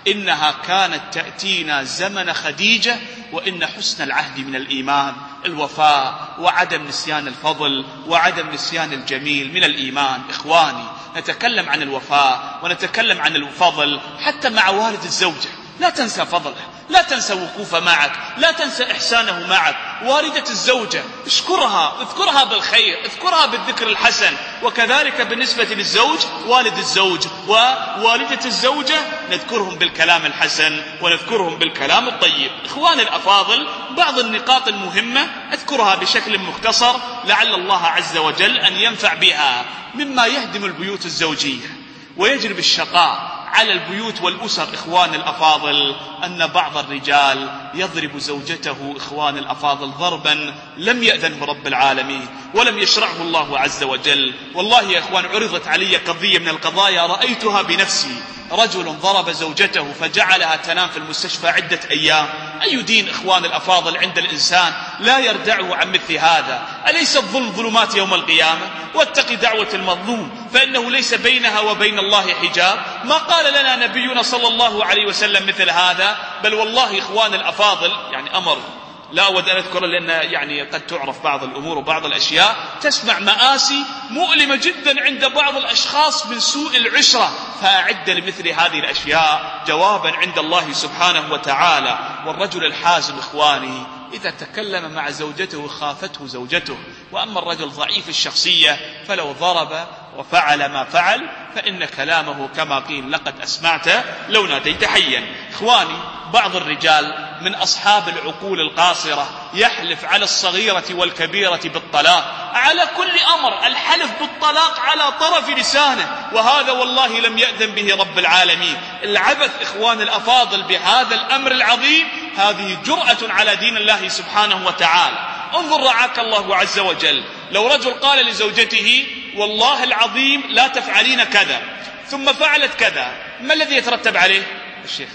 إنها كانت تأتينا زمن خديجة، وإن حسن العهد من الإيمان، الوفاء وعدم نسيان الفضل وعدم نسيان الجميل من الإيمان. إخواني، نتكلم عن الوفاء ونتكلم عن الفضل حتى مع والد الزوجة. لا تنسى فضله، لا تنسى وقوفه معك، لا تنسى إحسانه معك. والدة الزوجة اشكرها، اذكرها بالخير، اذكرها بالذكر الحسن. وكذلك بالنسبة للزوج، والد الزوج ووالدة الزوجة نذكرهم بالكلام الحسن ونذكرهم بالكلام الطيب. إخواني الأفاضل، بعض النقاط المهمة أذكرها بشكل مختصر لعل الله عز وجل أن ينفع بها. مما يهدم البيوت الزوجية ويجلب الشقاء على البيوت والأسر إخوان الأفاضل أن بعض الرجال يضرب زوجته إخوان الأفاضل ضربا لم يأذنه رب العالمين ولم يشرعه الله عز وجل. والله يا إخوان، عرضت علي قضية من القضايا رأيتها بنفسي. رجل ضرب زوجته فجعلها تنام في المستشفى عدة أيام. أي دين إخوان الأفاضل عند الإنسان لا يردعه عن مثل هذا؟ أليس الظلم ظلمات يوم القيامة؟ واتق دعوة المظلوم فإنه ليس بينها وبين الله حجاب. ما قال لنا نبينا صلى الله عليه وسلم مثل هذا؟ بل والله إخوان الأفاضل يعني أمر لا أود أن أذكر، لأن يعني قد تعرف بعض الأمور وبعض الأشياء، تسمع مآسي مؤلمة جدا عند بعض الأشخاص من سوء العشرة. فأعد لمثل هذه الأشياء جوابا عند الله سبحانه وتعالى. والرجل الحازم إخواني إذا تكلم مع زوجته خافته زوجته. وأما الرجل ضعيف الشخصية فلو ضرب وفعل ما فعل فإن كلامه كما قيل لقد أسمعت لو ناديت حيا. إخواني، بعض الرجال من أصحاب العقول القاصرة يحلف على الصغيرة والكبيرة بالطلاق، على كل أمر الحلف بالطلاق على طرف لسانه، وهذا والله لم يأذن به رب العالمين. العبث إخوان الأفاضل بهذا الأمر العظيم هذه جرأة على دين الله سبحانه وتعالى. انظر رعاك الله عز وجل، لو رجل قال لزوجته والله العظيم لا تفعلين كذا ثم فعلت كذا، ما الذي يترتب عليه؟ الشيخ،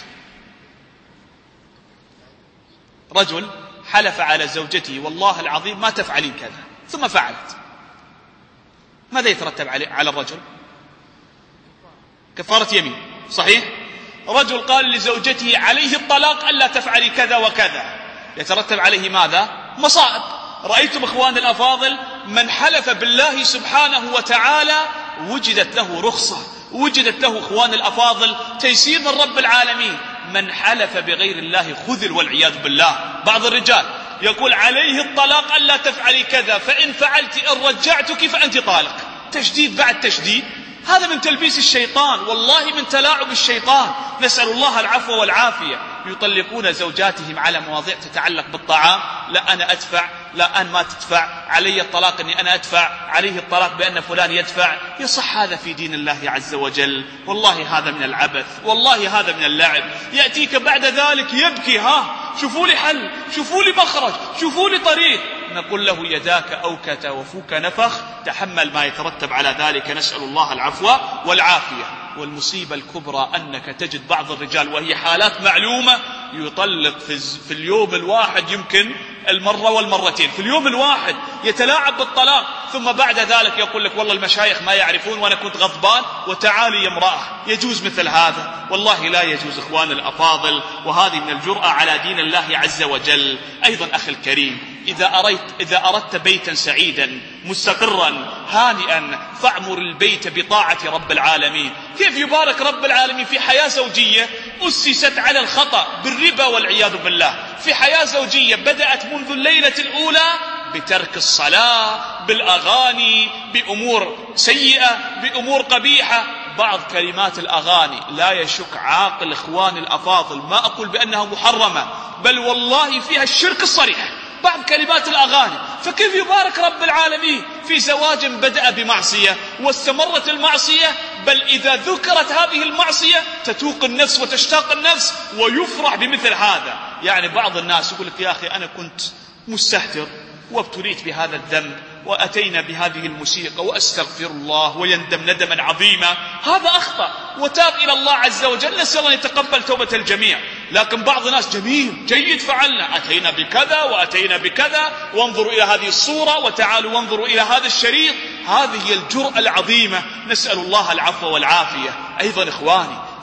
رجل حلف على زوجته والله العظيم ما تفعلين كذا ثم فعلت، ماذا يترتب على الرجل؟ كفارة يمين، صحيح؟ رجل قال لزوجته عليه الطلاق ألا تفعلي كذا وكذا، يترتب عليه ماذا؟ مصائب. رأيتم إخوان الأفاضل من حلف بالله سبحانه وتعالى وجدت له رخصة، وجدت له إخوان الأفاضل تيسير من رب العالمين. من حلف بغير الله خذل والعياذ بالله. بعض الرجال يقول عليه الطلاق ألا تفعلي كذا فإن فعلت إن رجعتك فأنت طالق. تشديد بعد تشديد، هذا من تلبيس الشيطان، والله من تلاعب الشيطان. نسأل الله العفو والعافية. يطلقون زوجاتهم على مواضيع تتعلق بالطعام، لا أنا أدفع، لا أن ما تدفع، علي الطلاق أني أنا أدفع، عليه الطلاق بأن فلان يدفع. يصح هذا في دين الله عز وجل؟ والله هذا من العبث، والله هذا من اللعب. يأتيك بعد ذلك يبكي، ها شوفوا لي حل، شوفوا لي مخرج، شوفوا لي طريق. نقول له يداك أوكت وفوك نفخ، تحمل ما يترتب على ذلك. نسأل الله العفو والعافية. والمصيبة الكبرى أنك تجد بعض الرجال وهي حالات معلومة يطلق في اليوم الواحد يمكن المرة والمرتين، في اليوم الواحد يتلاعب بالطلاق، ثم بعد ذلك يقول لك والله المشايخ ما يعرفون وأنا كنت غضبان وتعالي يا امرأة. يجوز مثل هذا؟ والله لا يجوز إخوان الأفاضل، وهذه من الجرأة على دين الله عز وجل. أيضا أخي الكريم، إذا أردت بيتا سعيدا مستقرا هانئا فاعمر البيت بطاعة رب العالمين. كيف يبارك رب العالمين في حياة زوجية أسست على الخطأ بالربا والعياذ بالله، في حياة زوجية بدأت منذ الليلة الأولى بترك الصلاة، بالأغاني، بأمور سيئة، بأمور قبيحة. بعض كلمات الأغاني لا يشك عاقل إخوان الأفاضل، ما أقول بأنها محرمة، بل والله فيها الشرك الصريح بعض كلمات الأغاني. فكيف يبارك رب العالمين في زواج بدأ بمعصية واستمرت المعصية، بل إذا ذكرت هذه المعصية تتوق النفس وتشتاق النفس ويفرح بمثل هذا. يعني بعض الناس يقول لك يا أخي أنا كنت مستهتر وابتليت بهذا الذنب وأتينا بهذه الموسيقى وأستغفر الله، ويندم ندما عظيما. هذا أخطأ وتاب إلى الله عز وجل، نسأل الله يتقبل توبة الجميع. لكن بعض الناس جميل جيد فعلنا، أتينا بكذا وأتينا بكذا، وانظروا إلى هذه الصورة وتعالوا وانظروا إلى هذا الشريط. هذه هي الجرأة العظيمة، نسأل الله العفو والعافية. أيضا إخواني،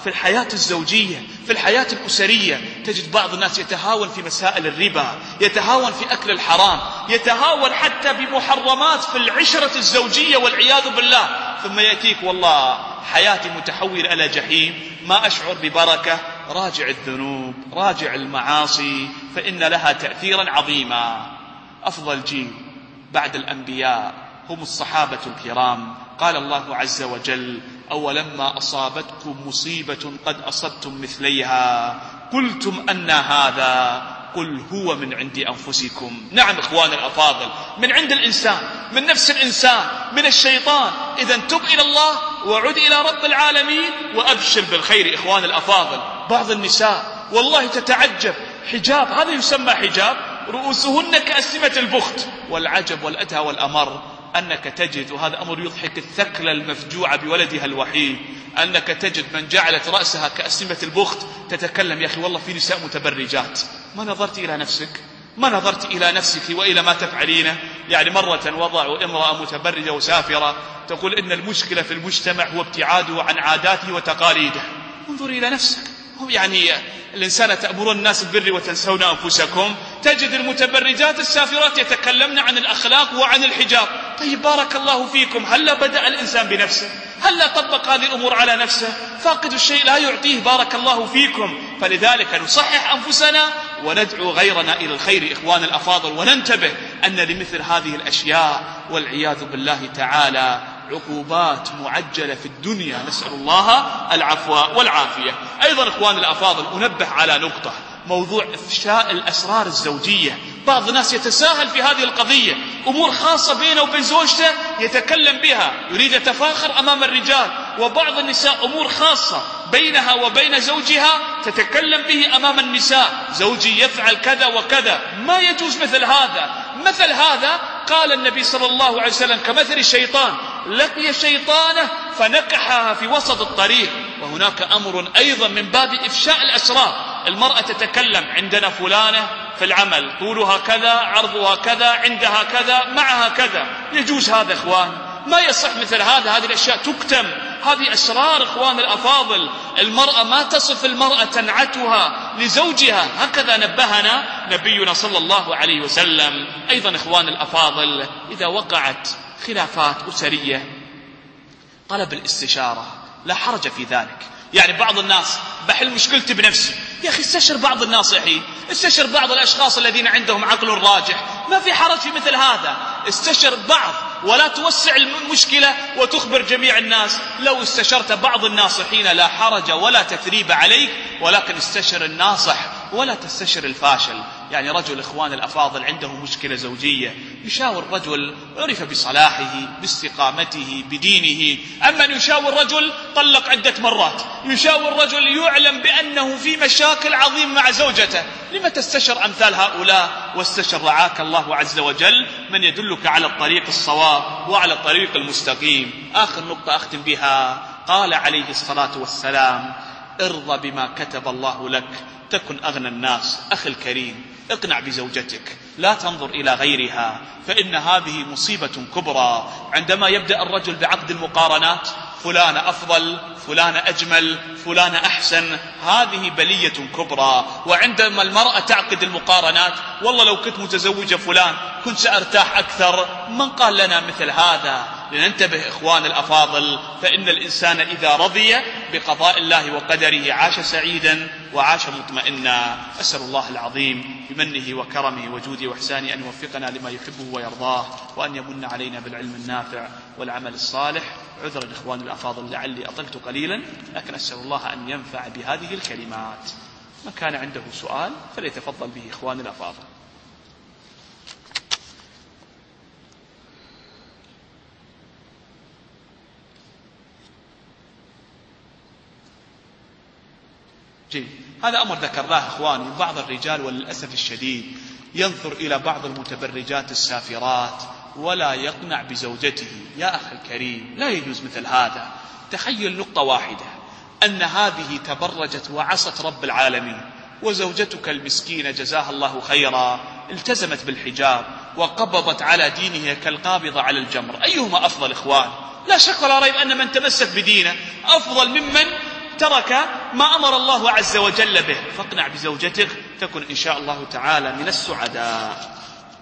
في الحياة الزوجية، في الحياة الأسرية، تجد بعض الناس يتهاون في مسائل الربا، يتهاون في أكل الحرام، يتهاون حتى بمحرمات في العشرة الزوجية والعياذ بالله، ثم يأتيك والله حياتي متحول إلى جحيم، ما أشعر ببركة. راجع الذنوب، راجع المعاصي، فإن لها تأثيرا عظيما. أفضل جيل بعد الأنبياء هم الصحابة الكرام. قال الله عز وجل: أولما أصابتكم مصيبة قد أصبتم مثليها قلتم أن هذا قل هو من عند أنفسكم. نعم إخوان الأفاضل، من عند الإنسان، من نفس الإنسان، من الشيطان. إذا تب إلى الله وعد إلى رب العالمين وأبشر بالخير. إخوان الأفاضل، بعض النساء والله تتعجب، حجاب هذا يسمى حجاب، رؤوسهن كأسنمة البخت. والعجب والأدهى والأمر أنك تجد، وهذا أمر يضحك الثكلى المفجوعة بولدها الوحيد، أنك تجد من جعلت رأسها كأسنمة البخت تتكلم: يا أخي والله في نساء متبرجات. ما نظرت إلى نفسك؟ ما نظرت إلى نفسك وإلى ما تفعلينه؟ يعني مرة وضعوا امرأة متبرجة وسافرة تقول إن المشكلة في المجتمع هو ابتعاده عن عاداته وتقاليده. انظر إلى نفسك. هم يعني الإنسان تأمرون الناس بالبر وتنسون أنفسكم. تجد المتبرجات السافرات يتكلمن عن الأخلاق وعن الحجاب. طيب بارك الله فيكم، هلا بدأ الإنسان بنفسه؟ هلا طبق هذه الأمور على نفسه؟ فاقد الشيء لا يعطيه. بارك الله فيكم. فلذلك نصحح أنفسنا وندعو غيرنا إلى الخير إخوان الأفاضل، وننتبه أن لمثل هذه الأشياء والعياذ بالله تعالى عقوبات معجلة في الدنيا، نسأل الله العفو والعافية. أيضا إخوان الأفاضل أنبه على نقطة، موضوع إفشاء الأسرار الزوجية. بعض الناس يتساهل في هذه القضية، أمور خاصة بينه وبين زوجته يتكلم بها، يريد يتفاخر أمام الرجال. وبعض النساء أمور خاصة بينها وبين زوجها تتكلم به أمام النساء: زوجي يفعل كذا وكذا. ما يجوز مثل هذا. مثل هذا قال النبي صلى الله عليه وسلم كمثل الشيطان لقي شيطانه فنكحها في وسط الطريق. وهناك أمر أيضا من باب إفشاء الأسرار. المرأة تتكلم: عندنا فلانة في العمل طولها كذا، عرضها كذا، عندها كذا، معها كذا. يجوز هذا إخوان؟ ما يصح مثل هذا. هذه الأشياء تكتم، هذه أسرار إخوان الأفاضل. المرأة ما تصف المرأة تنعتها لزوجها، هكذا نبهنا نبينا صلى الله عليه وسلم. أيضا إخوان الأفاضل، إذا وقعت خلافات أسرية طلب الاستشارة لا حرج في ذلك. يعني بعض الناس: بحل مشكلتي بنفسي. يا أخي استشر بعض الناصحين، استشر بعض الأشخاص الذين عندهم عقل راجح، ما في حرج في مثل هذا. استشر بعض ولا توسع المشكلة وتخبر جميع الناس. لو استشرت بعض الناصحين لا حرج ولا تثريب عليك، ولكن استشر الناصح ولا تستشر الفاشل. يعني رجل إخوان الأفاضل عنده مشكلة زوجية، يشاور رجل عرف بصلاحه باستقامته بدينه. أما أن يشاور رجل طلق عدة مرات، يشاور رجل يعلم بأنه في مشاكل عظيمة مع زوجته. لما تستشر أمثال هؤلاء؟ واستشر رعاك الله عز وجل من يدلك على الطريق الصواب وعلى الطريق المستقيم. آخر نقطة أختم بها، قال عليه الصلاة والسلام: ارضى بما كتب الله لك تكن أغنى الناس. أخي الكريم، اقنع بزوجتك، لا تنظر إلى غيرها، فإن هذه مصيبة كبرى. عندما يبدأ الرجل بعقد المقارنات: فلان أفضل، فلان أجمل، فلان أحسن، هذه بلية كبرى. وعندما المرأة تعقد المقارنات: والله لو كنت متزوجة فلان كنت سأرتاح أكثر. من قال لنا مثل هذا؟ لننتبه إخوان الأفاضل، فإن الإنسان إذا رضي بقضاء الله وقدره عاش سعيدا وعاش مطمئنا. أسأل الله العظيم بمنه وكرمه وجوده وإحسانه أن يوفقنا لما يحبه ويرضاه، وأن يمن علينا بالعلم النافع والعمل الصالح. عذرا إخوان الأفاضل لعلي أطلت قليلا، لكن أسأل الله أن ينفع بهذه الكلمات. من كان عنده سؤال فليتفضل به إخوان الأفاضل. جيد. هذا أمر ذكرناه إخواني. بعض الرجال وللأسف الشديد ينظر إلى بعض المتبرجات السافرات ولا يقنع بزوجته. يا أخي الكريم، لا يجوز مثل هذا. تخيل نقطة واحدة، أن هذه تبرجت وعصت رب العالمين، وزوجتك المسكينة جزاها الله خيرا التزمت بالحجاب وقبضت على دينها كالقابضة على الجمر. أيهما أفضل إخوان؟ لا شك ولا ريب أن من تمسك بدينه أفضل ممن ترك ما أمر الله عز وجل به. فاقنع بزوجتك تكن إن شاء الله تعالى من السعداء.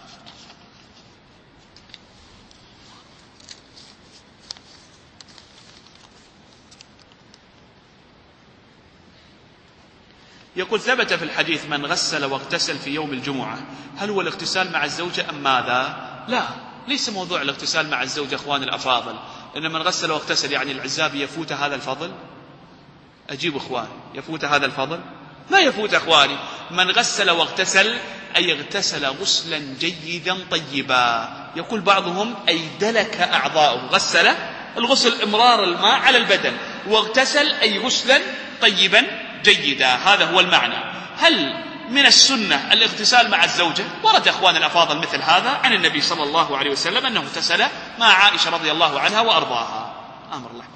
يقول ثبت في الحديث من غسل واغتسل في يوم الجمعة، هل هو الاغتسال مع الزوجة أم ماذا؟ لا، ليس موضوع الاغتسال مع الزوجة أخوان الأفاضل. إن من غسل واغتسل يعني العزاب يفوت هذا الفضل؟ أجيب أخواني، يفوت هذا الفضل؟ ما يفوت أخواني. من غسل واغتسل أي اغتسل غسلا جيدا طيبا. يقول بعضهم أي دلك أعضاؤه. غسل الغسل إمرار الماء على البدن، واغتسل أي غسلا طيبا جيدا. هذا هو المعنى. هل من السنة الاغتسال مع الزوجة؟ ورد أخوان الأفاضل مثل هذا عن النبي صلى الله عليه وسلم أنه اغتسل مع عائشة رضي الله عنها وأرضاها. أمر الله.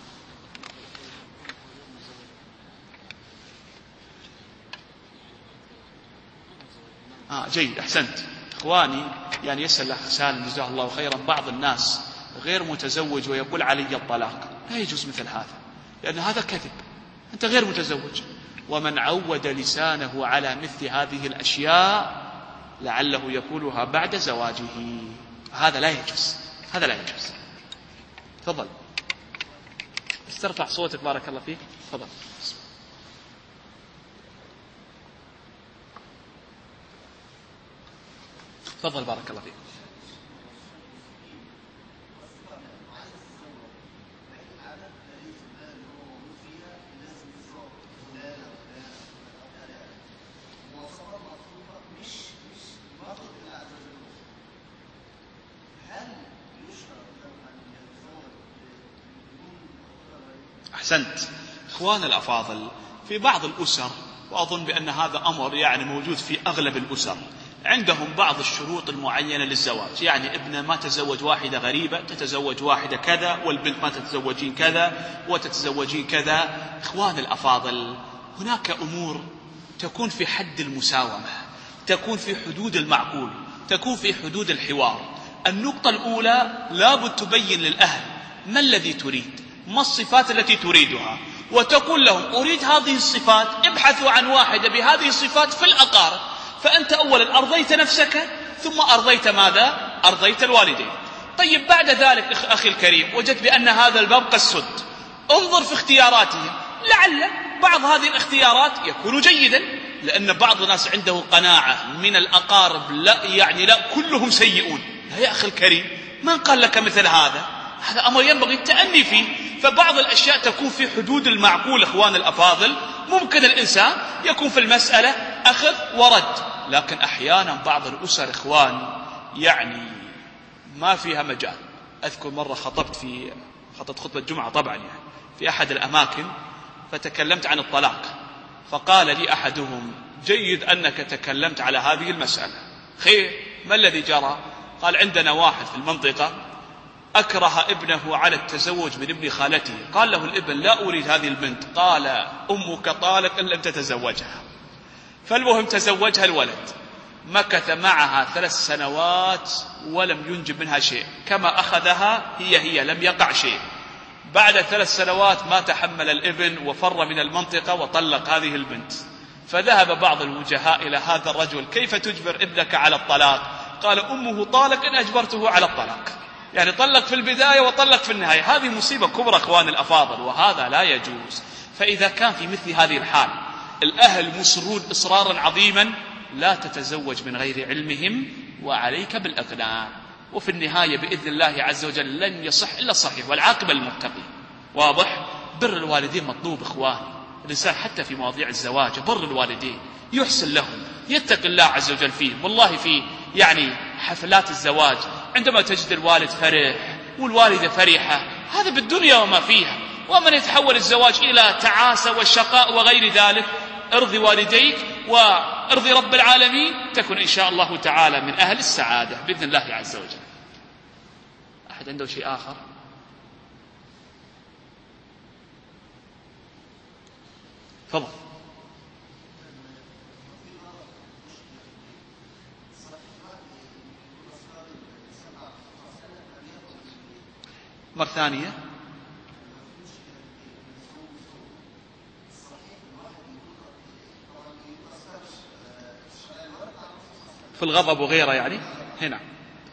جيد، أحسنت إخواني. يعني يسأل الأخ سالم جزاه الله خيرا، بعض الناس غير متزوج ويقول علي الطلاق. لا يجوز مثل هذا، لأن هذا كذب. أنت غير متزوج. ومن عود لسانه على مثل هذه الأشياء لعله يقولها بعد زواجه. هذا لا يجوز، هذا لا يجوز. تفضل استرفع صوتك بارك الله فيك. تفضل. تفضل بارك الله فيك. أحسنت إخوان الأفاضل. في بعض الأسر، وأظن بأن هذا أمر يعني موجود في أغلب الأسر، عندهم بعض الشروط المعينة للزواج. يعني ابنه ما تزوج واحدة غريبة، تتزوج واحدة كذا، والبنت ما تتزوجين كذا وتتزوجين كذا. إخوان الأفاضل، هناك أمور تكون في حد المساومة، تكون في حدود المعقول، تكون في حدود الحوار. النقطة الأولى لابد تبين للأهل ما الذي تريد، ما الصفات التي تريدها، وتقول لهم أريد هذه الصفات، ابحثوا عن واحدة بهذه الصفات في الأقارب. فأنت أولا أرضيت نفسك، ثم أرضيت ماذا؟ أرضيت الوالدين. طيب بعد ذلك أخي الكريم وجدت بأن هذا الباب قد سد، انظر في اختياراتهم، لعل بعض هذه الاختيارات يكون جيدا، لأن بعض الناس عنده قناعة من الأقارب لا يعني لا كلهم سيئون. لا يا أخي الكريم، من قال لك مثل هذا؟ هذا أمر ينبغي التأني فيه. فبعض الأشياء تكون في حدود المعقول إخوان الأفاضل. ممكن الإنسان يكون في المسألة أخذ ورد، لكن أحيانا بعض الأسر إخوان يعني ما فيها مجال. أذكر مرة خطبت خطبة جمعة طبعا يعني في أحد الأماكن، فتكلمت عن الطلاق، فقال لي أحدهم جيد أنك تكلمت على هذه المسألة، خير ما الذي جرى؟ قال عندنا واحد في المنطقة أكره ابنه على التزوج من ابن خالته. قال له الابن لا أريد هذه البنت. قال أمك طالق إن لم تتزوجها. فالمهم تزوجها الولد، مكث معها 3 سنوات ولم ينجب منها شيء، كما أخذها هي لم يقع شيء. بعد 3 سنوات ما تحمل الابن وفر من المنطقة وطلق هذه البنت. فذهب بعض الوجهاء إلى هذا الرجل، كيف تجبر ابنك على الطلاق؟ قال أمه طالق إن أجبرته على الطلاق. يعني طلق في البداية وطلق في النهاية. هذه مصيبة كبرى إخوان الأفاضل، وهذا لا يجوز. فإذا كان في مثل هذه الحال الأهل مصرون إصرارا عظيما، لا تتزوج من غير علمهم، وعليك بالإقناع. وفي النهاية بإذن الله عز وجل لن يصح إلا الصحيح، والعاقبة للمتقين. واضح؟ بر الوالدين مطلوب إخواني. الإنسان حتى في مواضيع الزواج بر الوالدين، يحسن لهم، يتق الله عز وجل فيهم. والله في يعني حفلات الزواج عندما تجد الوالد فرح والوالدة فرحة، هذا بالدنيا وما فيها. ومن يتحول الزواج إلى تعاسة والشقاء وغير ذلك، ارضي والديك وارضي رب العالمين، تكن إن شاء الله تعالى من أهل السعادة بإذن الله عز وجل. أحد عنده شيء آخر؟ تفضل. مرة ثانية. في الغضب وغيره يعني هنا.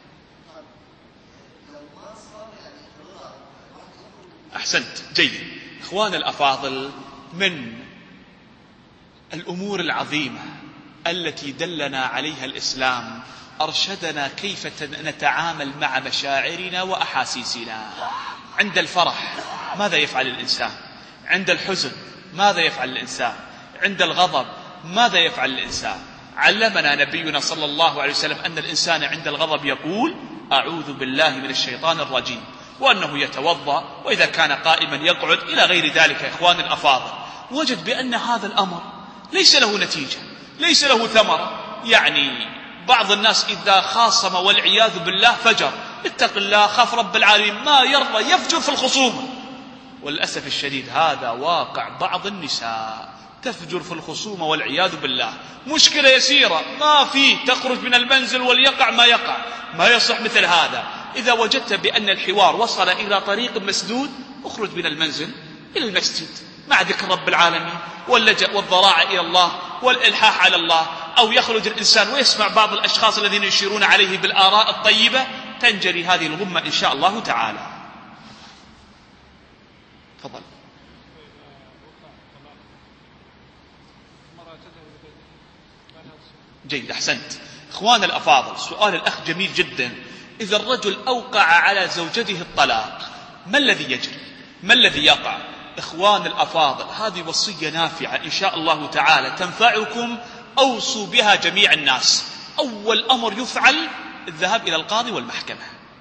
أحسنت، جيد. إخوان الأفاضل، من الأمور العظيمة التي دلنا عليها الإسلام أرشدنا كيف نتعامل مع مشاعرنا وأحاسيسنا. عند الفرح ماذا يفعل الإنسان؟ عند الحزن ماذا يفعل الإنسان؟ عند الغضب ماذا يفعل الإنسان؟ علمنا نبينا صلى الله عليه وسلم أن الإنسان عند الغضب يقول أعوذ بالله من الشيطان الرجيم، وأنه يتوضأ، وإذا كان قائما يقعد، إلى غير ذلك. إخوان الأفاضل، وجد بأن هذا الأمر ليس له نتيجة، ليس له ثمرة. يعني بعض الناس إذا خاصم والعياذ بالله فجر، اتق الله، خاف رب العالمين، ما يرضى يفجر في الخصومة. وللأسف الشديد هذا واقع بعض النساء، تفجر في الخصومة والعياذ بالله. مشكلة يسيرة ما فيه، تخرج من المنزل وليقع ما يقع. ما يصح مثل هذا. إذا وجدت بأن الحوار وصل إلى طريق مسدود، اخرج من المنزل إلى المسجد مع ذكر رب العالمين واللجأ والضراعة إلى الله والإلحاح على الله. أو يخرج الإنسان ويسمع بعض الأشخاص الذين يشيرون عليه بالآراء الطيبة، تنجلي هذه الغمة إن شاء الله تعالى. تفضل. جيد، أحسنت. إخوان الأفاضل، سؤال الأخ جميل جدا. إذا الرجل أوقع على زوجته الطلاق، ما الذي يجري؟ ما الذي يقع؟ إخوان الأفاضل، هذه وصية نافعة إن شاء الله تعالى تنفعكم، أوصوا بها جميع الناس. أول أمر يفعل الذهاب إلى القاضي والمحكمة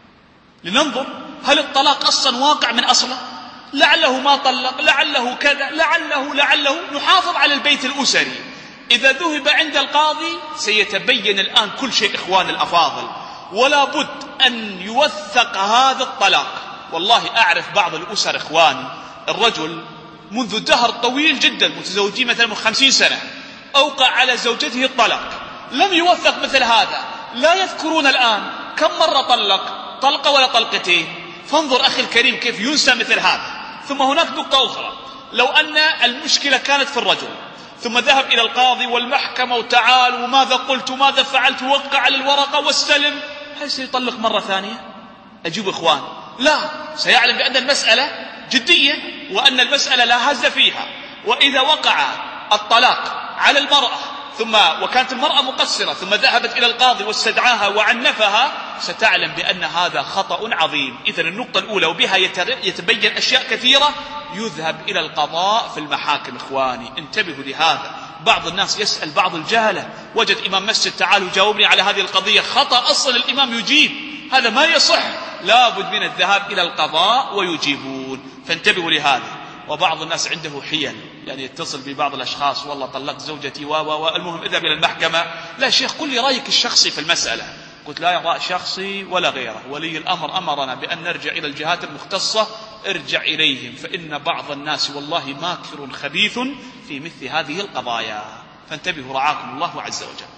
لننظر هل الطلاق أصلا واقع من أصله، لعله ما طلق، لعله كذا، لعله نحافظ على البيت الأسري. إذا ذهب عند القاضي سيتبين الآن كل شيء. إخوان الأفاضل، ولا بد أن يوثق هذا الطلاق. والله أعرف بعض الأسر إخواني، الرجل منذ دهر طويل جدا، متزوجين مثلا من 50 سنة، أوقع على زوجته الطلاق، لم يوثق مثل هذا. لا يذكرون الآن كم مرة طلق، طلقة ولا طلقتين. فانظر أخي الكريم كيف ينسى مثل هذا. ثم هناك نقطة أخرى، لو أن المشكلة كانت في الرجل، ثم ذهب إلى القاضي والمحكمة وتعال وماذا قلت وماذا فعلت، ووقع على الورقة واستلم، هل سيطلق مرة ثانية؟ أجيب إخوان، لا، سيعلم بأن المسألة جدية وأن المسألة لا هز فيها. وإذا وقع الطلاق على المرأة وكانت المرأة مقصرة، ثم ذهبت إلى القاضي واستدعاها وعنفها، ستعلم بأن هذا خطأ عظيم. إذن النقطة الأولى، وبها يتبين أشياء كثيرة، يذهب إلى القضاء في المحاكم. إخواني انتبهوا لهذا. بعض الناس يسأل بعض الجهلة، وجد إمام مسجد تعالوا جاوبني على هذه القضية، خطأ أصل الإمام يجيب، هذا ما يصح. لا بد من الذهاب إلى القضاء ويجيبون، فانتبهوا لهذا. وبعض الناس عنده حيل، يعني يتصل ببعض الأشخاص، والله طلقت زوجتي المهم اذهب إلى المحكمة. لا شيخ، قل لي رأيك الشخصي في المسألة. قلت لا رأي شخصي ولا غيره، ولي الأمر أمرنا بأن نرجع إلى الجهات المختصة، ارجع إليهم، فإن بعض الناس والله ماكر خبيث في مثل هذه القضايا. فانتبهوا رعاكم الله عز وجل.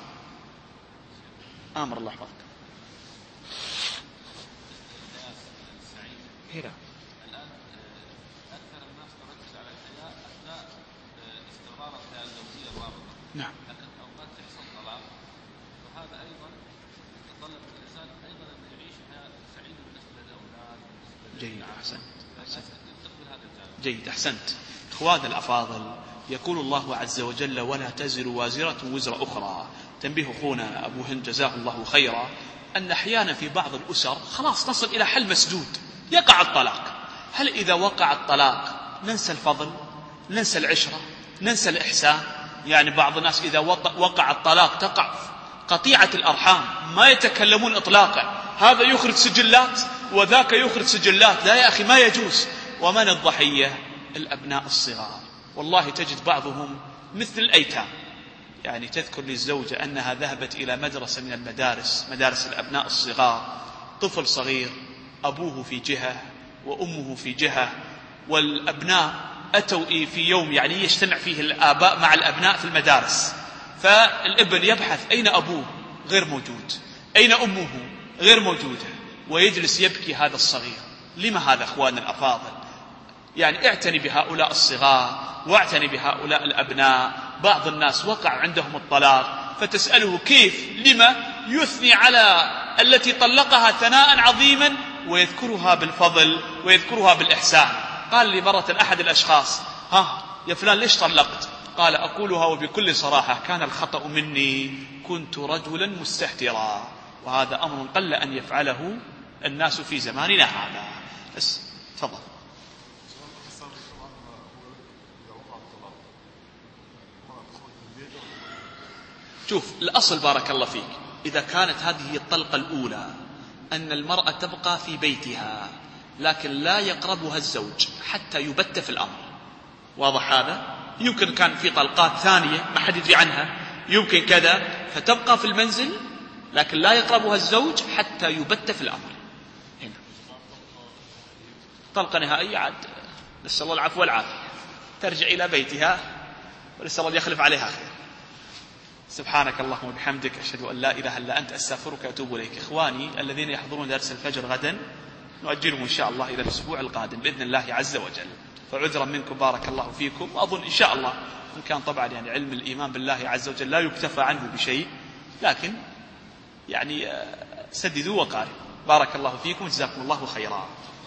آمر الله حفظك. هنا نعم. لكن أوقات تحصل طلاق، وهذا أيضا يتطلب من الإنسان أيضا أن يعيش حياة سعيدة بالنسبة للأولاد. جيد، أحسنت. جيد، أحسنت. إخوان الأفاضل، يقول الله عز وجل ولا تزر وازرة وزر أخرى. تنبيه أخونا أبو هند جزاه الله خيرا، أن أحيانا في بعض الأسر خلاص نصل إلى حل مسدود، يقع الطلاق. هل إذا وقع الطلاق ننسى الفضل، ننسى العشرة، ننسى الإحسان؟ يعني بعض الناس إذا وقع الطلاق تقع قطيعة الأرحام، ما يتكلمون إطلاقا، هذا يخرج سجلات وذاك يخرج سجلات. لا يا أخي، ما يجوز. ومن الضحية؟ الأبناء الصغار. والله تجد بعضهم مثل الأيتام، يعني تذكر للزوجة أنها ذهبت إلى مدرسة من المدارس، مدارس الأبناء الصغار، طفل صغير أبوه في جهة وأمه في جهة، والأبناء أتوا في يوم يعني يجتمع فيه الآباء مع الأبناء في المدارس، فالابن يبحث أين أبوه، غير موجود، أين أمه، غير موجودة، ويجلس يبكي هذا الصغير. لما هذا أخواننا الأفاضل؟ يعني اعتني بهؤلاء الصغار واعتني بهؤلاء الأبناء. بعض الناس وقع عندهم الطلاق فتسأله كيف، لما؟ يثني على التي طلقها ثناء عظيما ويذكرها بالفضل ويذكرها بالإحسان. قال لي مرة أحد الأشخاص: ها يا فلان ليش طلقت؟ قال: أقولها وبكل صراحة، كان الخطأ مني، كنت رجلا مستهترا. وهذا أمر قل أن يفعله الناس في زماننا هذا. بس تفضل. شوف، الأصل بارك الله فيك إذا كانت هذه الطلقة الأولى أن المرأة تبقى في بيتها لكن لا يقربها الزوج حتى يبت في الأمر. واضح هذا؟ يمكن كان في طلقات ثانية ما حد يدري عنها، يمكن كذا، فتبقى في المنزل لكن لا يقربها الزوج حتى يبت في الأمر. هنا طلقة نهائية عاد نسأل الله العفو والعافية، ترجع إلى بيتها ونسأل الله يخلف عليها خير. سبحانك اللهم وبحمدك، أشهد أن لا إله إلا أنت، أستغفرك وأتوب إليك. إخواني الذين يحضرون درس الفجر غدا نؤجله إن شاء الله إلى الأسبوع القادم بإذن الله عز وجل، فعذرا منكم بارك الله فيكم. وأظن إن شاء الله إن كان طبعا يعني علم الإيمان بالله عز وجل لا يكتفى عنه بشيء، لكن يعني سددوا وقاربوا. بارك الله فيكم، جزاكم الله خيرا.